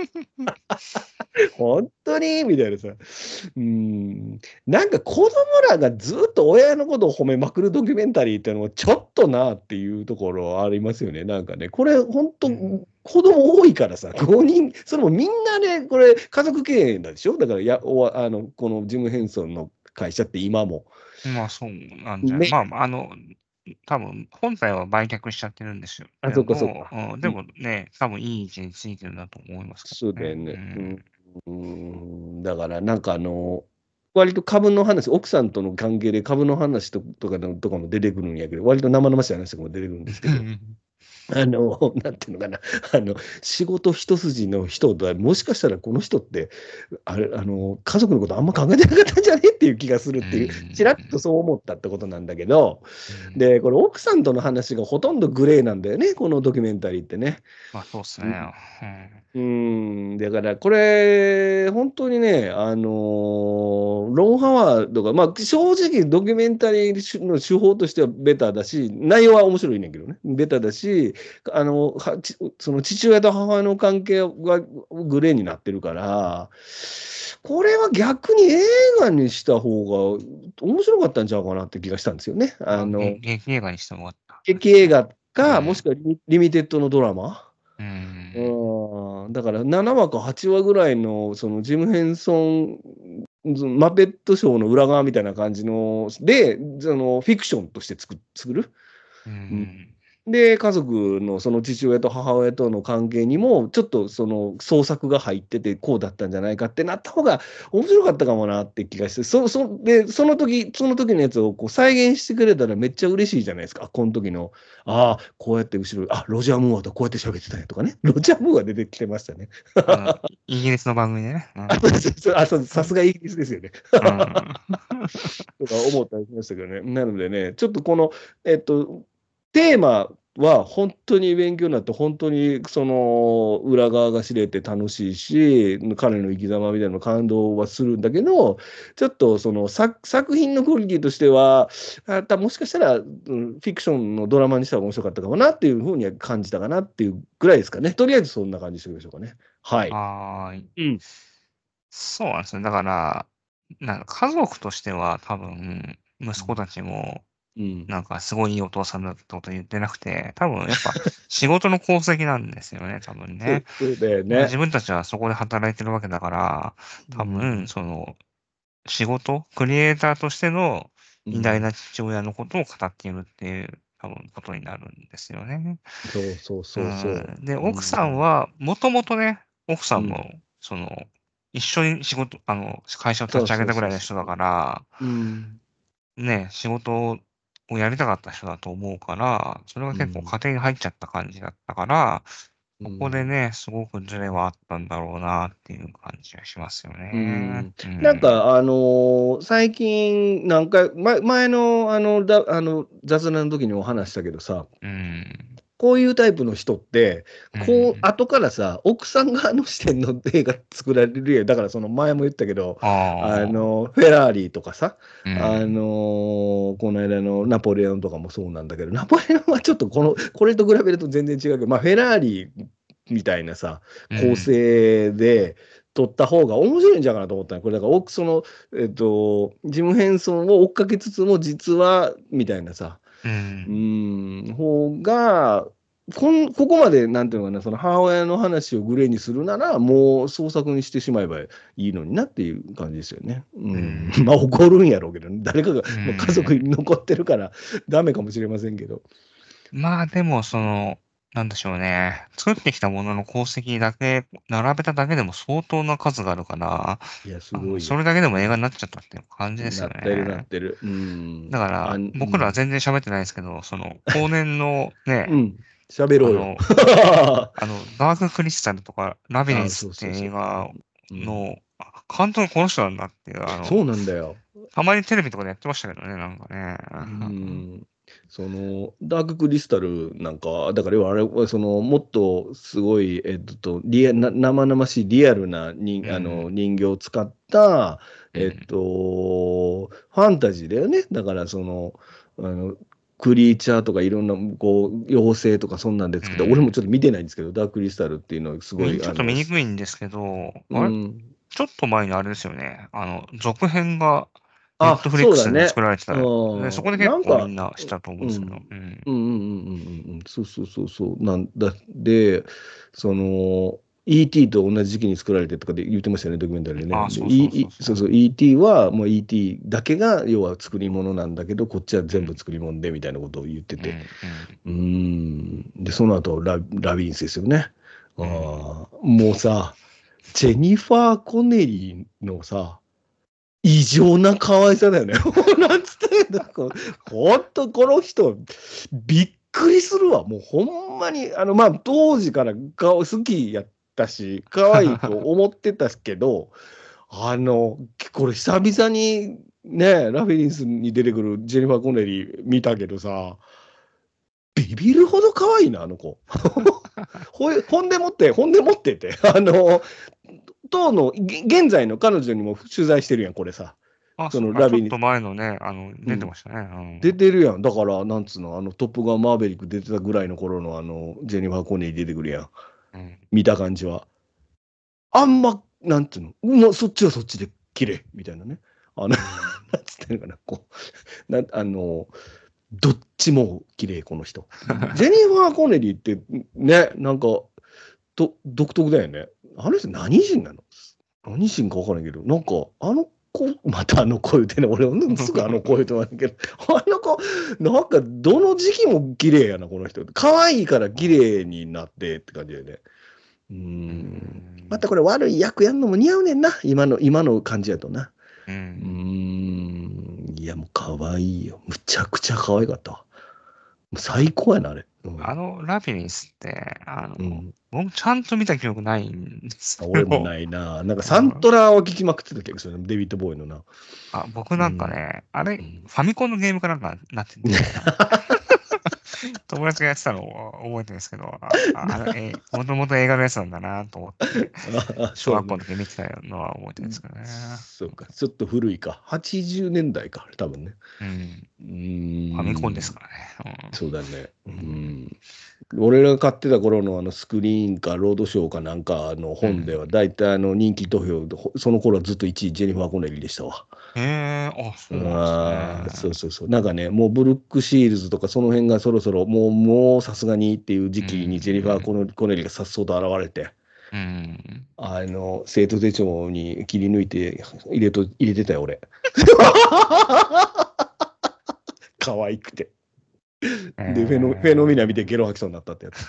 本当にみたいなさ。うん。なんか子供らがずっと親のことを褒めまくるドキュメンタリーっていうのもちょっとなっていうところありますよね。なんかね、これ本当、 うん。 子供多いからさ、ごにん、それもみんなね、これ家族経営なんでしょだからや、おあの、このジム・ヘンソンの会社って今も。 まあ、そうなんじゃない。 めまあ、あの、 多分本体は売却しちゃってるんですよ。 あ、 でそっかそっも、 か。 うん、でうん。 もね、多分いい位置についてるんだと思いますけそうどね。 だよね。うん。 うん。 うーん、だからなんかあの、割と株の話、奥さんとの関係で株の話ととかのとかも出てくるんやけど、割と生々しい話とかも出てくるんですけど、あの、なんていうのかな、あの、仕事一筋の人とは、もしかしたらこの人って、あれ、あの、家族のことあんま考えてなかったんじゃねっていう気がするうっていう、ちらっとん。 そう思ったってことなんだけど、 うん。 で、これ奥さんとの話がほとんどグレーなんだよね、このドキュメンタリーってね。 まあそうっすうんね。 うーん、だからこれ、本当にね、あのーロン・ハワードが、まあ正直ドキュメンタリーの手法としてはベタだし、内容は面白いねんけどね、ベタだし、あの、はちその父親と母親の関係がグレーになってるから、これは逆に映画にした方が面白かったんちゃうかなって気がしたんですよね。 うん。あ、げあの、 劇映画にしてもらった劇映話ね。 画か、もしうん。 くはリリミテッドのドラマ。 うん。 うん、だからななわかはちわぐらいの、そのジム・ヘンソン、そのマペットショーの裏側みたいな感じの、で、そのフィクションとして作作る。 ううんん。 で、家族のその父親と母親との関係にも、ちょっとその創作が入ってて、こうだったんじゃないかってなった方が面白かったかもなって気がして、そ、そ、で、その時、その時のやつをこう再現してくれたらめっちゃ嬉しいじゃないですか。この時の、ああ、こうやって後ろ、あ、ロジャー・ムーアとこうやって喋ってたねとかね。ロジャー・ムーア出てきてましたね。 あの、イイギリスの番組でね。うあ、そうん。 そうそうあ、そうさすがイギリスですよね。 うん。 とか思ったりしましたけどね。なのでね、ちょっとこの、えっと、テーマは本当に勉強になって、本当にその裏側が知れて楽しいし、彼の生き様みたいなの感動はするんだけど、ちょっとその作、作品のクオリティとしては、あたもしかしたら、うん、フィクションのドラマにしたら面白かったかもなっていうふうには感じたかなっていうぐらいですかね。とりあえずそんな感じにしておきましょうかね。はい。 はーい。 うん。 そうなんですね。だから、なんか家族としては多分、息子たちも、 うん。 なんかすごいいいお父さんだってこと言ってなくて、多分やっぱ仕事の功績なんですよね、多分ね。 そう、そうだよまあ自ね。 分たちはそこで働いてるわけだから、 う多分、 ん。 その、仕事、クリエイターとしての偉大うん。 な父親のことを語っているっていう、多分ことになるんですよね。 そうそううそうそん。で、 う。う奥さんん。 は、もともとね、奥さうん。 んも、その、一緒に仕事、あの、会社を立そうち上げたぐらいのそうそうそ人だから、 う。うん。 ね、仕事をやりたかった人だと思うから、それが結構うん。 家庭に入っちゃった感じだったから、 うそこでん。 ね、すごくズレはあったんだろうなっていう感じがしますようね。 ん。 うん。 なんか、あのー最近、なんか、前、前の、あの、だ、あの、雑談の時にお話したけどさ、 うん。 こういうタイプの人って、 うこう、 ん。 後からさ、奥さん側の視点の映画作られるやん。だからその前も言ったけど、あああ。 の、フェラーリとかさ、あうん。 の、この間のナポレオンとかもそうなんだけど、ナポレオンはちょっとこの、これと比べると全然違うけど、まあ、フェラーリみたいなさ、構うん。 成で撮った方が面白いんじゃないかなと思ったの。これだから、奥その、えっと、ジム・ヘンソンを追っかけつつも、実は、みたいなさ、 ううん。 ーん、方が、こん、ここまで、なんていうのかな、その母親の話をグレーにするなら、もう創作にしてしまえばいいのになっていう感じですよね。ううん。まあん。 怒るんやろうけどね。誰かが、 うまあ、家族ん。 に残ってるからダメかもしれませんけど。 まあでも、その、なんでしょうね。作ってきたものの功績だけ、並べただけでも相当な数があるから、 いや、すあの、 ごいよ。 それだけでも映画にうん。 なっちゃったっていう感じですよなってるなっね。 てる。うん。 だから、 あん、う僕らはん。 全然喋ってないですけど、その、後年のね、 うん。喋ろうよ。 あの、あの、ダーククリスタルとか、ラビリンあ、 スってそうそうそう。 映画うん。 の、あ監督この人なんだっていう、あの、 そうなんだよ。 たまにテレビとかでやってましたけどね、なんかね。 うん、そのダーククリスタルなんか、だから要はあれはそのもっとすごい、えっと、リアな生々しいリアルなう人、あのん、 人形を使った、えっうん、 と、ファンタジーだよね。だからその、あのクリーチャーとかいろんなこう妖精とかそんなんでう作った、俺もちょっん。 と見てないんですけど、ダーククリスタルっていうのはすごみ、 い、 ちょっと見あの、すにくいんですけど、 うあれん。 ちょっと前にあれですよね。あの、続編が、ネットあ、 フリックスでそうだね。 作られてた。で、そこでうん、 結なんか、 構みんなしたと思うんですけど。 うん、 うん。 うんうんうんうんうんうん、そうそうそうそう、なんだ、で、その、 イーティー と同じ時期に作られてとかで言ってましたよね、ドキュメンタリーでね。 あ、 でそうそう E- そう E- そう。 そうそう、イーティー はもう イーティー だけが要は作り物なんだけど、こっちは全部作り物でみたいなことを言ってて。 うん、うん、 うーん。で、その後ラ、ラビリンスですよね。あうん。 ーもうさ、ジェニファー・コネリーのさ、異常な可愛さだよね。なんつってんだこうほんとこの人、びっくりするわ。もうほんまに、あの、まあ、当時から顔好きやったし、可愛いと思ってたけど、あの、これ久々にね、ラフィリンスに出てくるジェニファー・コネリー見たけどさ、ビビるほど可愛いな、あの子。ほいほんでもって、ほんでもってって、あの、当の、げ現在の彼女にも取材してるやん、これさ。 あ、 そそう、あ、 のラビに、 ちょっと前のね、あの、 うん、 出てましたね。 出てるやん。だから、なんつうの、あの、トップガンマーヴェリック出てたぐらいの頃の、あの、ジェニファー・コネリー出てくるやん。 うん。うん。 見た感じは。あんま、なんつうの、もうそっちはそっちで綺麗みたいなね。あの、なうん。 んつってんのかな、こう、な、あの、どっちも綺麗この人。ジェニファー・コネリーって、ね、なんか、と、独特だよね。あの人何人なの？何人か分からんけど、なんか、あの子、またあの子言うてね、俺、すぐあの子言うてますけど、あの子、なんか、どの時期も綺麗やな、この人。可愛いから綺麗になってって感じだよね。うーうん。まん。 たこれ悪い役やんのも似合うねんな、今の、今の感じやとな。 ううーん。 ん。いや、もう可愛いよ。むちゃくちゃ可愛かったわ。もう最高やな、あれ。うん。 あの、ラビリンスって、あの、 うん。 僕ちゃんと見た記憶ないんですけど、 俺もないな。なんかサンうん。 トラは聞きまくってたけど、それデビッド・ボーイのな。 あ、僕なんかうん。 ね、あれ、 うん。 ファミコンのゲームかなんかなってて、あの友達がやってたのを覚えてるんですけど、あ、あれ、えー、もともと映画のやつなんだなと思って、 あ、そうね。 小学校の時見てたのは覚えてるんですけどね。 そうか。ちょっと古いか。はちじゅうねんだいか、多分ね。 うん。 うファミコンでーん。 すからね。 そうだね。ううん。 ん。俺が買ってた頃のあのスクリーンかロードショーかなんかのうん。 本では、大体あの人気投票で、ほその頃はずっといちいジェニファー・コネリーでしたわ。 へえ、あ、そうなんですああ、そうね。 そうそう。なんかね、もうブルックシールズとかその辺がそろそろ、もう、もうさすがにっていうう時期にジェニファー・コん。 ネコネリーがさっそうと現れて、 うん。 あの、生徒手帳に切り抜いて入れと、入れてたよ、俺。可愛くて。 えで、フェノ、フェノミナ見てー。 ゲロ吐きそうになったってやつ。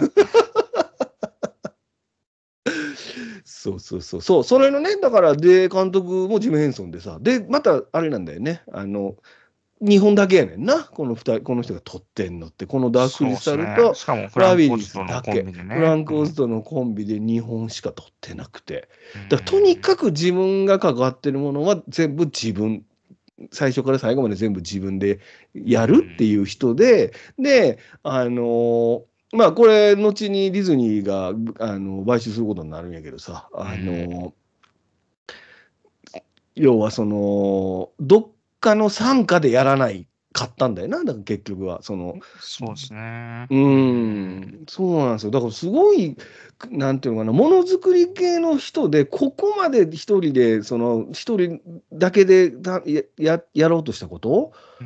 そうそうそう。そう、それのね、だから、で、監督もジム・ヘンソンでさ、で、また、あれなんだよね。あの、日本だけやねんな。この二人、この人が撮ってんのって、このダーククそうリスタですね。 ルとしかもフランク・ラビリンオズとのコンスだけ。 ビでね。 フランク・オズうん。 とのコンビで日本しか撮ってなくて。 うだからとにん。 かく自分が関わってるものは全部自分、最初から最後まで全部自分でうやるっていん。 う人で、で、あのまあこれ後にディズニーがあの買収することになるんやけどさ、 うあん。 の要はそのどっかの傘下でやらないかったんだよな、だから結局はそのそうですね。 ううーん。 ん、そうなんですよ。だからすごい、なんていうのかな、ものづくり系の人で、ここまで一人で、その一人だけでだやややろうとしたことうん。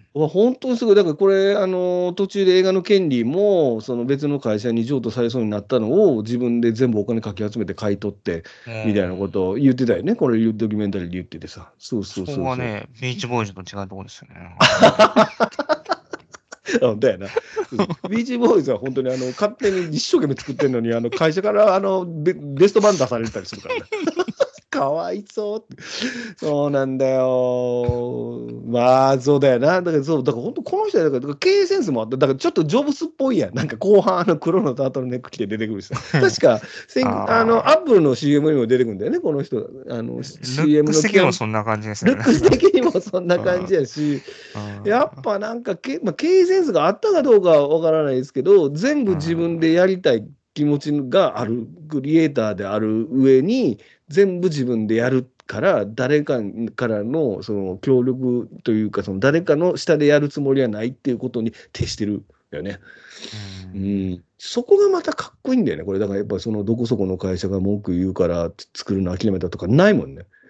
は本当にすごい。だからこれ、あの、途中で映画の権利も、その別の会社に譲渡されそうになったのを、自分で全部お金かき集めて買い取って、 うみたいなこん。 とを言ってたよね。これ、ドキュメンタリーで言っててさ。そうそそうそうそう。 こはね、ビーチボーイズと違うところですよね。はうんだよな。ビーチボーイズは本当にあの勝手に一生懸命作ってるのに、あの会社からあのベ、ベスト版出されたりするからね。かわいそうって。そうなんだよ。まあ、そうだよな。だからそう、だから本当この人はだから、だから経営センスもあった。だからちょっとジョブスっぽいやん。なんか後半あの黒のタートルネック着て出てくるしさ。確か、せんあの、アああ、 ップルの シーエム にも出てくるんだよね、この人。あの、 ルッシーエムクス的にのキャン、 もそんな感じですよね。 ルックス的にもそんな感じうん。 やし、 うん。 やっぱなんかけ、まあ、経営センスがあったかどうかはわからないですけど、全部自分でやりたい気持ちがある、クリエイターである上に、全部自分でやるから、誰かからのその協力というか、その誰かの下でやるつもりはないっていうことに徹してるよね。 ううん。 ん、そこがまたかっこいいんだよね。これだからやっぱそのどこそこの会社が文句言うから作るの諦めたとかないもんね。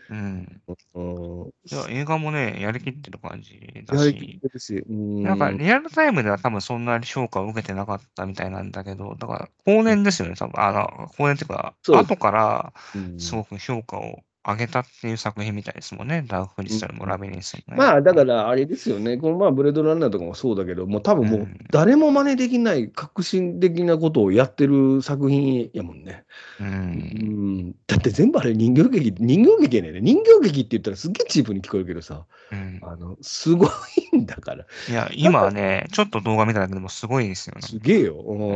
うん。 うん。 いや、映画もね、やりきってる感じだやりきっし、 てるし、うなんかーん。 リアルタイムでは多分そんなに評価を受けてなかったみたいなんだけど、だから後年ですよね、多分。あの、後年っていうか、 そう。 後からうん。 すごく評価を上げたっていう作品みたいですもんね。ダーククリうんスタルもラビリンスもね。 まあ、だはい。 からあれですよね。このまあ、ブレードランナーとかもそうだけど、もう多分もううん。 誰も真似できない革新的なことをやってる作品やもんね。 ううん。 ん。だって全部あれ人形劇、人形劇やねんね。人形劇って言ったらすっげえチープに聞こえるけどさ、 うん。 あの、すごいんだから。 いや、 だから今ね、ちょっと動画見ただけでもすごいですよ、なんか。 すげえよ。 うん。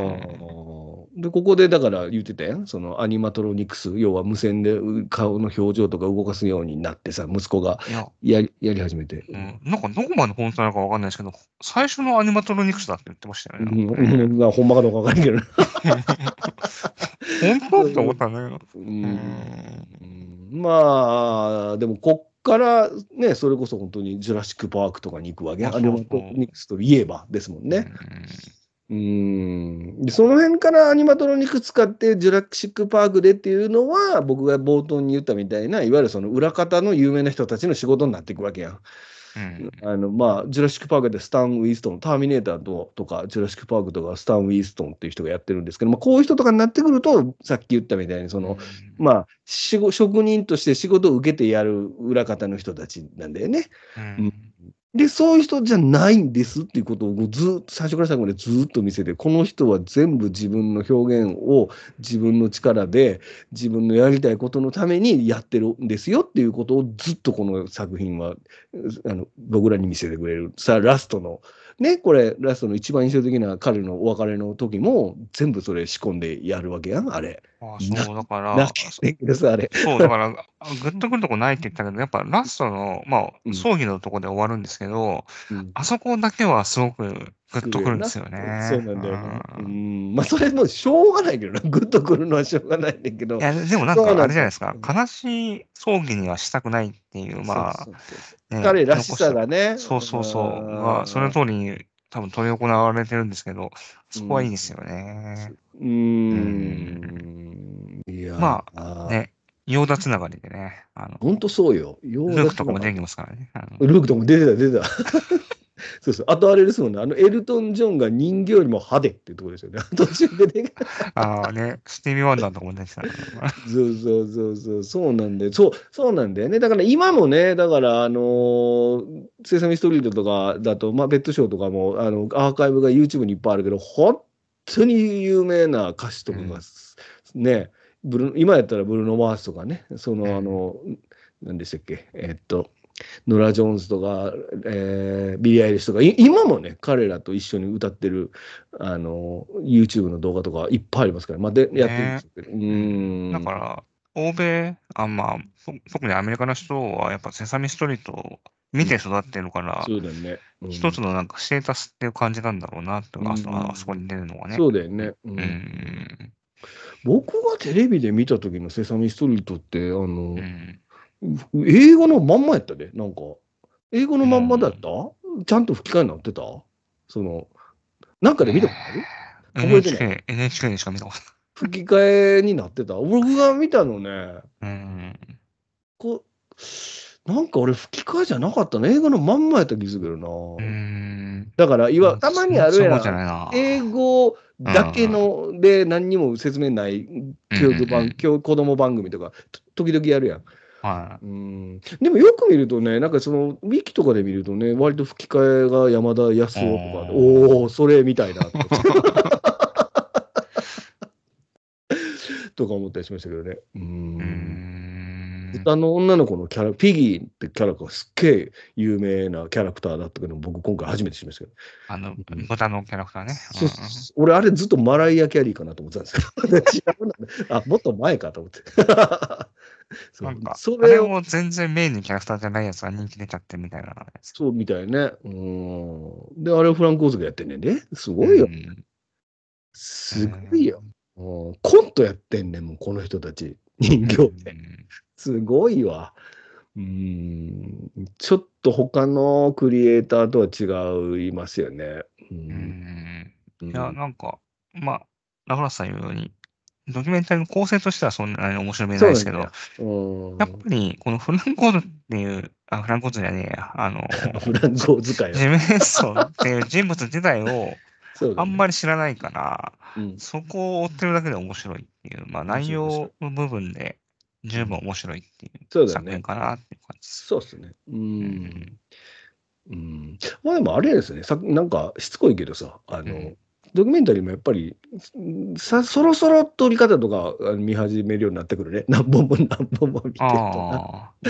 うんで、ここでだから言ってたやん。そのアニマトロニクス、要は無線でう顔の表情とか動かすようになってさ、息子がいや、 やり、やり始めて。 うん、なんかどこまで本当なのかわかんないですけど、最初のアニマトロニクスだって言ってましたよね、なんうん、 かね。 うんまあ、ほんまかどうかわかんないけどな。 本当って思ったんだけど。 ううん、 ん。 まあ、でも、こっからね、それこそ本当にジュラシック・パークとかに行くわけやん。アニまあそうマトロニそう。 クスといえばですもんうね。 ん。 うーん。で、その辺からアニマトロニクス使ってジュラシック・パークでっていうのは、僕が冒頭に言ったみたいな、いわゆるその裏方の有名な人たちの仕事になっていくわけやん。 うん。 あの、まあ、ジュラシック・パークでスタン・ウィーストン、ターミネーターととか、ジュラシック・パークとかスタン・ウィーストンっていう人がやってるんですけど、まあ、こういう人とかになってくると、さっき言ったみたいに、そうの、 ん。 まあ、仕事職人として仕事を受けてやる裏方の人たちなんだよね。 ううんん。 で、そういう人じゃないんですっていうことをもうずっと最初から最後までずっと見せて、この人は全部自分の表現を自分の力で自分のやりたいことのためにやってるんですよっていうことをずっとこの作品はあの僕らに見せてくれる。さあ、ラストの、ね、これ、ラストの一番印象的な彼のお別れの時も全部それ仕込んでやるわけやん、あれ。 あ、 な、 そう、だから、 泣けてください、あれ。 そう、だから、あグッとくるとこないって言ったけど、やっぱラストの、まあ、 うん、 葬儀のとこで終わるんですけど、 うん。 あそこだけはすごくグッとくれるな。 くるんですよそうね。うなんだよね。うん。 ん。まあ、それもうしょうがないけどな。グッとくるのはしょうがないんだけど。 いや、でもなんかあそうなんだよ。 れじゃないですか、悲しい葬儀にはしたくないっていう、 そうまそうそうそう。 あ、ね、 彼らし残した、 さがね。 そうそうそう、が、その通りに多分執り行われてるんですけど、そこはうん。 いいですよね。 ううん。 ん。いやまあ、 ー、 ね、ヨーダつながりでね、あの、 ほんとそうよ。ようルーだクとかも出てきつながり。 ますからね。あの、 ルークとも出てた、出てた。そうそう。あとあれですもんね。あの、エルトン・ジョンが人形よりも派手っていうところですよね。途中でね。 ああね、スティービー・ワンダーとかも出てきたから。 そうそうそうそう、そうなんだよ。そう、そうなんだよね。だから今もね、だからあのーセサミストリートとかだと、まあ、ベッドショーとかも、あの、アーカイブが YouTube にいっぱいあるけど、本当に有名な歌手とかが、 うん。 ね、ブル今やったらブルーノ・マースとかね、その、あうん。 の、何でしたっけ、えっと、ノラ・ジョーンズとか、えービリー・アイリッシュとか、い今もね、彼らと一緒に歌ってる、あの、YouTube の動画とかいっぱいありますから、まあ、で、やってるんでねすけど、ううん。だーん、 から、欧米、あ、まあ、と特にアメリカの人はやっぱセサミストリートを見てうん、 育ってるから、 そうだよね。うん、 一つのなんかステータスっていう感じなんだろうなって、 うあそ、ああそこん、 に出るのはね。 そうだよね。ううん、 ん。 僕がテレビで見た時のセサミストリートって、あの、 うん。 英語のまんまやったで、なんか。英語のうまんまだっん。 たちゃんと吹き替えになってたその、なんかで見たことあるえー、 覚えてないエヌエイチケー、エヌエイチケー でしか見たこと吹き替えになってた。僕が見たのね、 ない。うん。 こなんか俺吹き替えじゃなかったね。映画のまんまやった気するけどうーな。 ん。 だから、いわ、 うんたまに全然覚えてあるやん。 ないな。 英語うだけん。 ので何にも説明ないうんうんう教育番、 ん。 教子供番組とか、と時々やるやん。 はうん。でもよく見るとね、なんかその、ウィキとかで見るとね、割と吹き替えが山田い。 康夫とかで、おお、 おー。 それみたいなとか、とか思ったりしましたけどね。ううーん。 ん。 豚の女の子のキャラ、ピギーってキャラがすっげえ有名なキャラクターだったけど、僕今回初めて知りましたけど。 あの、 うん豚のキャラクターね。 そうそうそう俺、あれずっとマライア・キャリーかなと思ってたんですけど、違うなあ、もっと前かと思って。 うん。 そう、 なんか、 それを、 あれも全然メインのキャラクターじゃないやつが人気出ちゃってるみたいなやつ。 そうみたいね。うん。で、あれをフランク・オズがやってんねんで。すうごいよ。 ん。うすごいよ。 ん。 うんコントやってんねん、もうこの人たち。人う形で。 ん。 すごいわ。うん。ちょっと他のクリエイターとは違いますよね。ううん。 ん。いや、 うん。 なんか、まあ、ラフランスさん言うように、 ドキュメンタリーの構成としてはそんなに面白みないですけど、 そうなんだよ。 やっぱうん。 りこのフランコーズっていう、あ、フランコーズじゃねえや、あのフランジコ使いよ。 ジム・ヘンソンっていう人物自体をそうだね。 あんまり知らないから、 うん。 そこを追ってるだけで面白いっていう、まあ、内面白い、面白い。 容の部分で十分うん。 面白いっていうそうだね。 作品かなっていう感じです。 そうっすね。ううん。 ん。うん。まあでもあれですね。さ、なんかしつこいけどさ、あの、 うん。 ドキュメンタリーもやっぱり、さ、そろそろ撮り方とかあの見始めるようになってくるね。何本も何本も見てるとな。 ああ、うん。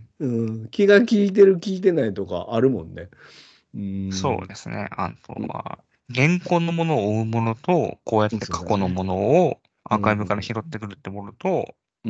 うん。気が利いてる、利いてないとかあるもんね。うそうん。 ですね。あとうん。 は、現行のものを追うものと、こうやって過そうだね。 去のものをうアーカイブからん。 拾ってくるってものと、 うん。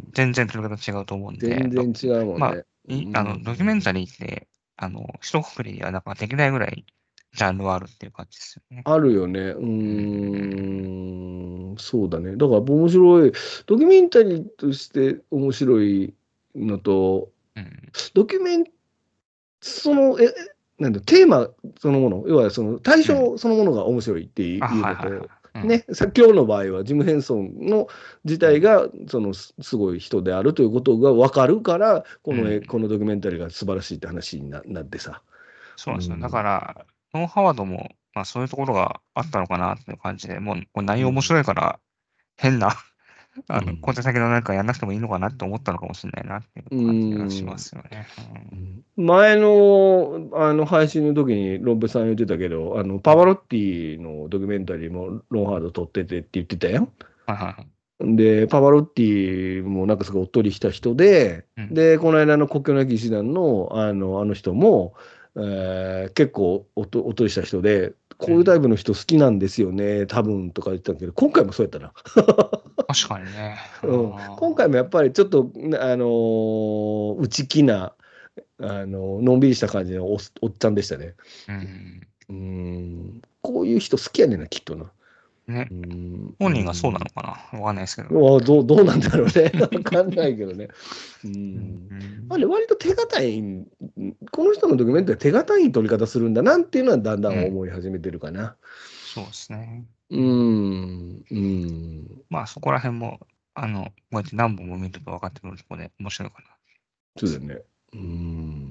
全然撮り方違うと思うんで、ど全然違うもんまあ、 ね。ういあの、ドキュメンん。 タリーって、あの、一括りではなんかできないぐらいジャンルはあるっていう感じですよね。 あるよね。ううん。 ーん、そうだね。だから面白い、ドキュメンタリーとして面白いのと、 うん。 ドキュメン、その、え、えなんだ、テーマそのもの、要はその対うん。 象そのものが面白いってあ、 いうはいはいのと、 はい。うん。 ね、さ今日の場合はジム・ヘンソンの自うん。 体がそのすすごい人であるということが分かるから、この、えうん。 このドキュメンタリーが素晴らしいって話にな、なってさ。 そうなんですよ。だかうん。 ら、ノン・ハワードも、まあそういうところがあったのかなっていう感じで、もう、こう内容面うん。 白いから、変な、あの、小うん。 手先のなんかやんなくてもいいのかなって思ったのかもしれないなっていうう感じがしまん。 すよね。うん。 うん前の、あの配信の時にロンペさん言ってたけど、あのうん。 パワロッティのドキュメンタリーもロンハード撮っててって言ってたよ。 はいはいはい。 で、パワロッティもなんかすごいおっとりした人で、 うん。 で、この間の国境なき医師団のあのあの人も、えー結構おっと、おっとりした人で、こういうタイうん。 プの人好きなんですよね、多分とか言ってたけど、今回もそうやったな。 確かにね。 うん、今あ回もやっぱりちょっと、あのー内気な、あの、のんびりした感じのおっ、おっちゃんでしたね。 ー、うん。 うん、こういう人好きやねんな、きっとな。 ね。 うん、う本人がそうなのん。 かなわかんないですけど。 あどう、どうなんだろうね。わかんないけどね。ううん。 ん。 うん。 まあね、割と手堅い、この人のドキュメントは手堅い撮り方するんだなっていうのはだんだんうん。 思い始めてるかな。 そうですね。 ううん。 ん。うん。 まあそこら辺も、あの、こうやって何本も見ると分かってくるところで面白いかな。 そうだよね。うん。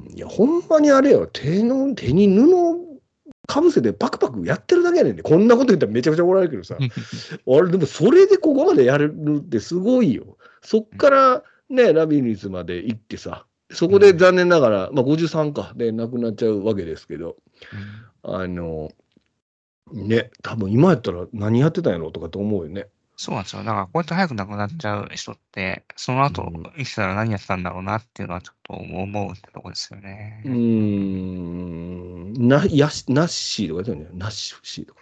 いや、ほんまにあれよ。手の、手に布かぶせてパクパクやってるだけやねんね。こんなこと言ったらめちゃくちゃ怒られるけどさ。あれ、でもそれでここまでやれるってすごいよ。そっからね、ラビリンスまで行ってさ、そこでうん。 残念ながら、まあごじゅうさんかで亡くなっちゃうわけですけど、 うん。 あの、ね、多分今やったら何やってたんやろうとかと思うよね。 そうなんですよ。だからこうやって早く亡くなっちゃう人って、その後うん。 生きてたら何やってたんだろうなっていうのはちょっと思うってとこですようーね。うん。 ん、な、やし、ナッシーとか言ってたよね。ナッシーとか。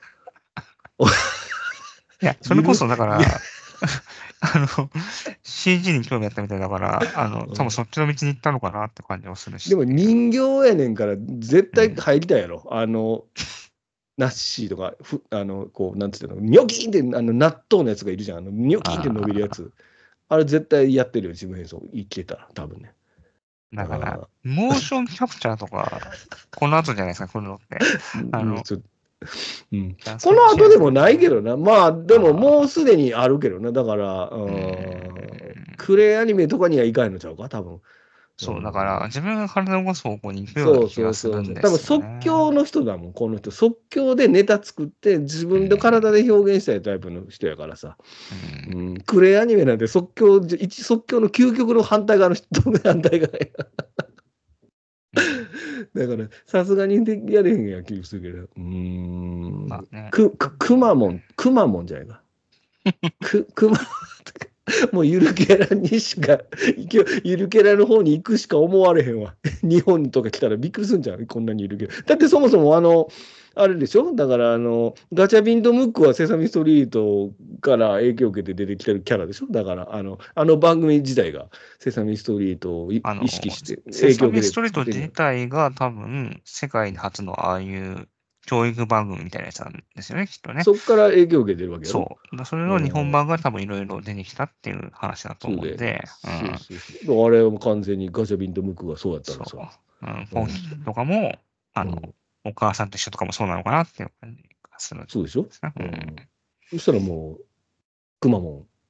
いや、それゆる、 こそだかいや、 ら、あの、シージー に興味あったみたいだから、あの、多分そっちの道に行ったのかなって感じはするでもしっていう。 人形やねんから絶対うん。 入りたいやろ。あの、ナッシーとか、ふ、あの、こう、なんつっての、ニョキーンって、あの、納豆のやつがいるじゃん。あの、ニョキーンって伸びるやあつ。あれ絶対やってるよ、自分演奏。生きてたら、多分ね。 あ、だから、 あモーションキャプチャーとか、この後じゃないですか、来るのって。あーうん、 の、 ちょうん。 じゃあこそっちやの後でもないけね。 どな。まあ、でももうああ、 すでにあるけどな。だから、ううーん、 ん。 クレイアニメとかにはいかんのちゃうか、多分。うそう、だから、 ん。 自分が体を動かす方向に行くようなそう気がそうそうそう。 するんで多分すよ即興ね。 の人だもん、この人。即興でネタ作って自う分で体ん。 で表現したいタイプの人やからさ。 ううん、 ん。 クレイアニメなんて即興、一即興の究極の反対側の人、反対側や。 うん。 だから、さすがにでやれへんや気がするけど。うーん。 まあね。 く、く、くまモン、くまモンじゃないか。く、くま、もうゆるキャラにしか、行けゆるキャラの方に行くしか思われへんわ。日本とか来たらびっくりするんじゃん。こんなにゆるキャラ。だってそもそもあの、あれでしょだからあの、ガチャビンとムックはセサミストリートから影響を受けて出てきてるキャラでしょだからあの、あの番組自体がセサミストリートをいあの、 意識してセサ影響を受けてミストリート作ってんねん。 自体が多分、世界で初のああいう教育番組みたいなやつなんですよね、きっとね。 そっから影響を受けてるわけやろそう。だそれの日本うん。 版が多分いろいろ出てきたっていう話だとそうで。 思うんで、うそうん。 そうそう。あれはもう完全にガチャビンとムックがそうやったらそさ。 う。うん、 うん。 ポンキッキとかも、あの、 うん。 お母さんと一緒とかもそうなのかなっていう感じがするんでそうでしょすね。ううん。 ん。 そしたらもう、くまモン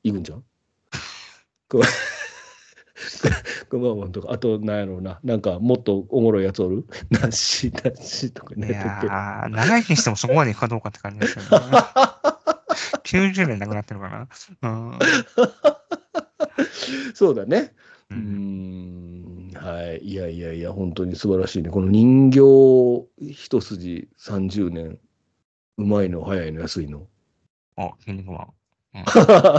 行くんじゃんくまくまモンとか、あと、なんやろうな、なんか、もっとおもろいやつおるナッシー、ナッシーとかいねやったっけやー、長生きにしてもそこまでいくかどうかって感じですけどね。きゅうじゅうねん亡くなってるかな。うん。 そうだね。うーうん。 ん、はい。いやいやいや、本当に素晴らしいね。この人形一筋さんじゅうねん、うまいの、早いの、安いの。 あ、筋肉マン。うん。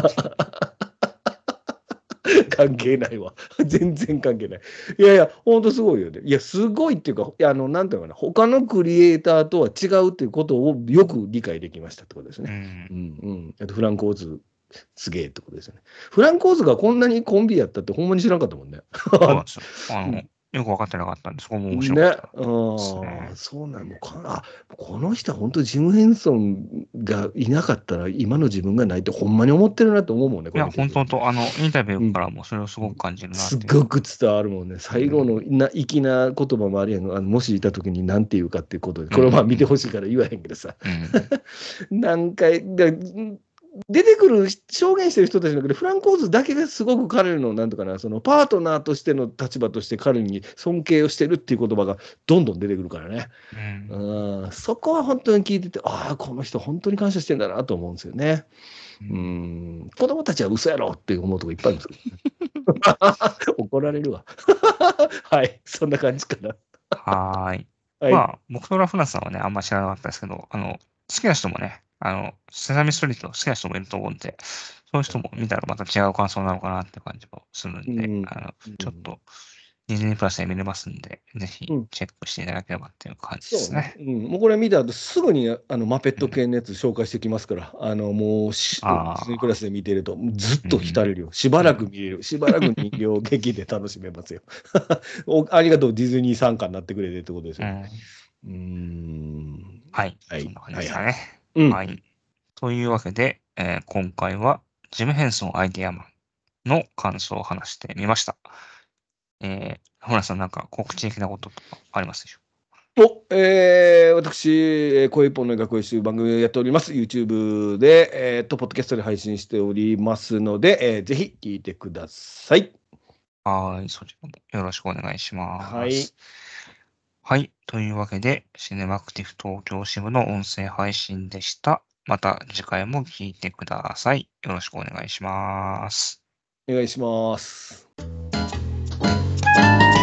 関係ないわ。全然関係ない。いやいや、ほんとすごいよね。いや、すごいっていうか、いや、あの、なんていうのかな、他のクリエイターとは違うっていうことをよく理解できましたってことですね。 うんう。んうん。あと、フランコーズ、すげえってことですよね。フランコーズがこんなにコンビやったってほんまに知らんかったもんね。 そうなんですよ。あの、 うんよくわかってなかったんで、そこも面白かね、 ったですああ、 ね。 そうなんもうかあ、この人は本当ジム・ヘンソンがいなかったら今の自分がないってほんまに思ってるなと思うもんね、 いや、 これ見てると。 本当と、あの、インタビュうん。 ーからもそれをすごく感じるなっていう。 すっごく伝わるもんね。 う最後のん。 な粋な言葉もあるやん。あのもしいた時に何て言うかっていうことで、 うん。 これはまあ見てうん。 ほしいから言わへんけどさ。 うん。 何回、で出てくる証言してる人たちの中でフランコーズだけがすごく彼のなんとかな、そのパートナーとしての立場として彼に尊敬をしてるっていう言葉がどんどん出てくるからね。 うん。 うん、そこは本当に聞いてて、ああ、この人本当に感謝してんだなと思うんですよね。ううん。 ん、子供たちは嘘やろって思うとこいっぱいあるんですけどね。怒られるわ。はい、そんな感じかな。 はーい。 はい。 まあ、僕とラフナさんはね、あんま知らなかったですけど、あの、好きな人もね、あの、セサミストリート好きな人もいると思うんで、そういう人も見たらまた違う感想なのかなって感じもするんで、 うん。 あの、 うん。 ちょっと、ディズニープラスで見れますんで、ぜひうん。 チェックしていただければっていう感じでそうね。 すね。 うん。もうこれ見た後すぐにあのマペッうん。 ト系のやつ紹介してきますから、あのもうしディズニープラああ、 スで見てるとずっと浸うん。 れるよ。しばらくうん。 見れる。しばらく人形劇で楽しめますよ。おありがとう、ディズニー参加になってくれてってことですよね。 うん。 うーん。 はい。 はい。 そんな感じはいはい。 ですかね。 うん。 はい。というわけで、えー今回はジム・ヘンソンアイデアマンの感想を話してみました。えー、浜田さんなんか告知的なこととかありますでしょお、えー、私、えー声一本の学校一周番組をやっております。YouTube で、えーと、ポッドキャストで配信しておりますので、えーぜひ聞いてください。 うはーい、そちらもよろしくお願いしはい。 ます。はい。というわけで、シネマクティブ東京支部の音声配信でした。また次回も聞いてください。よろしくお願いします。 お願いします。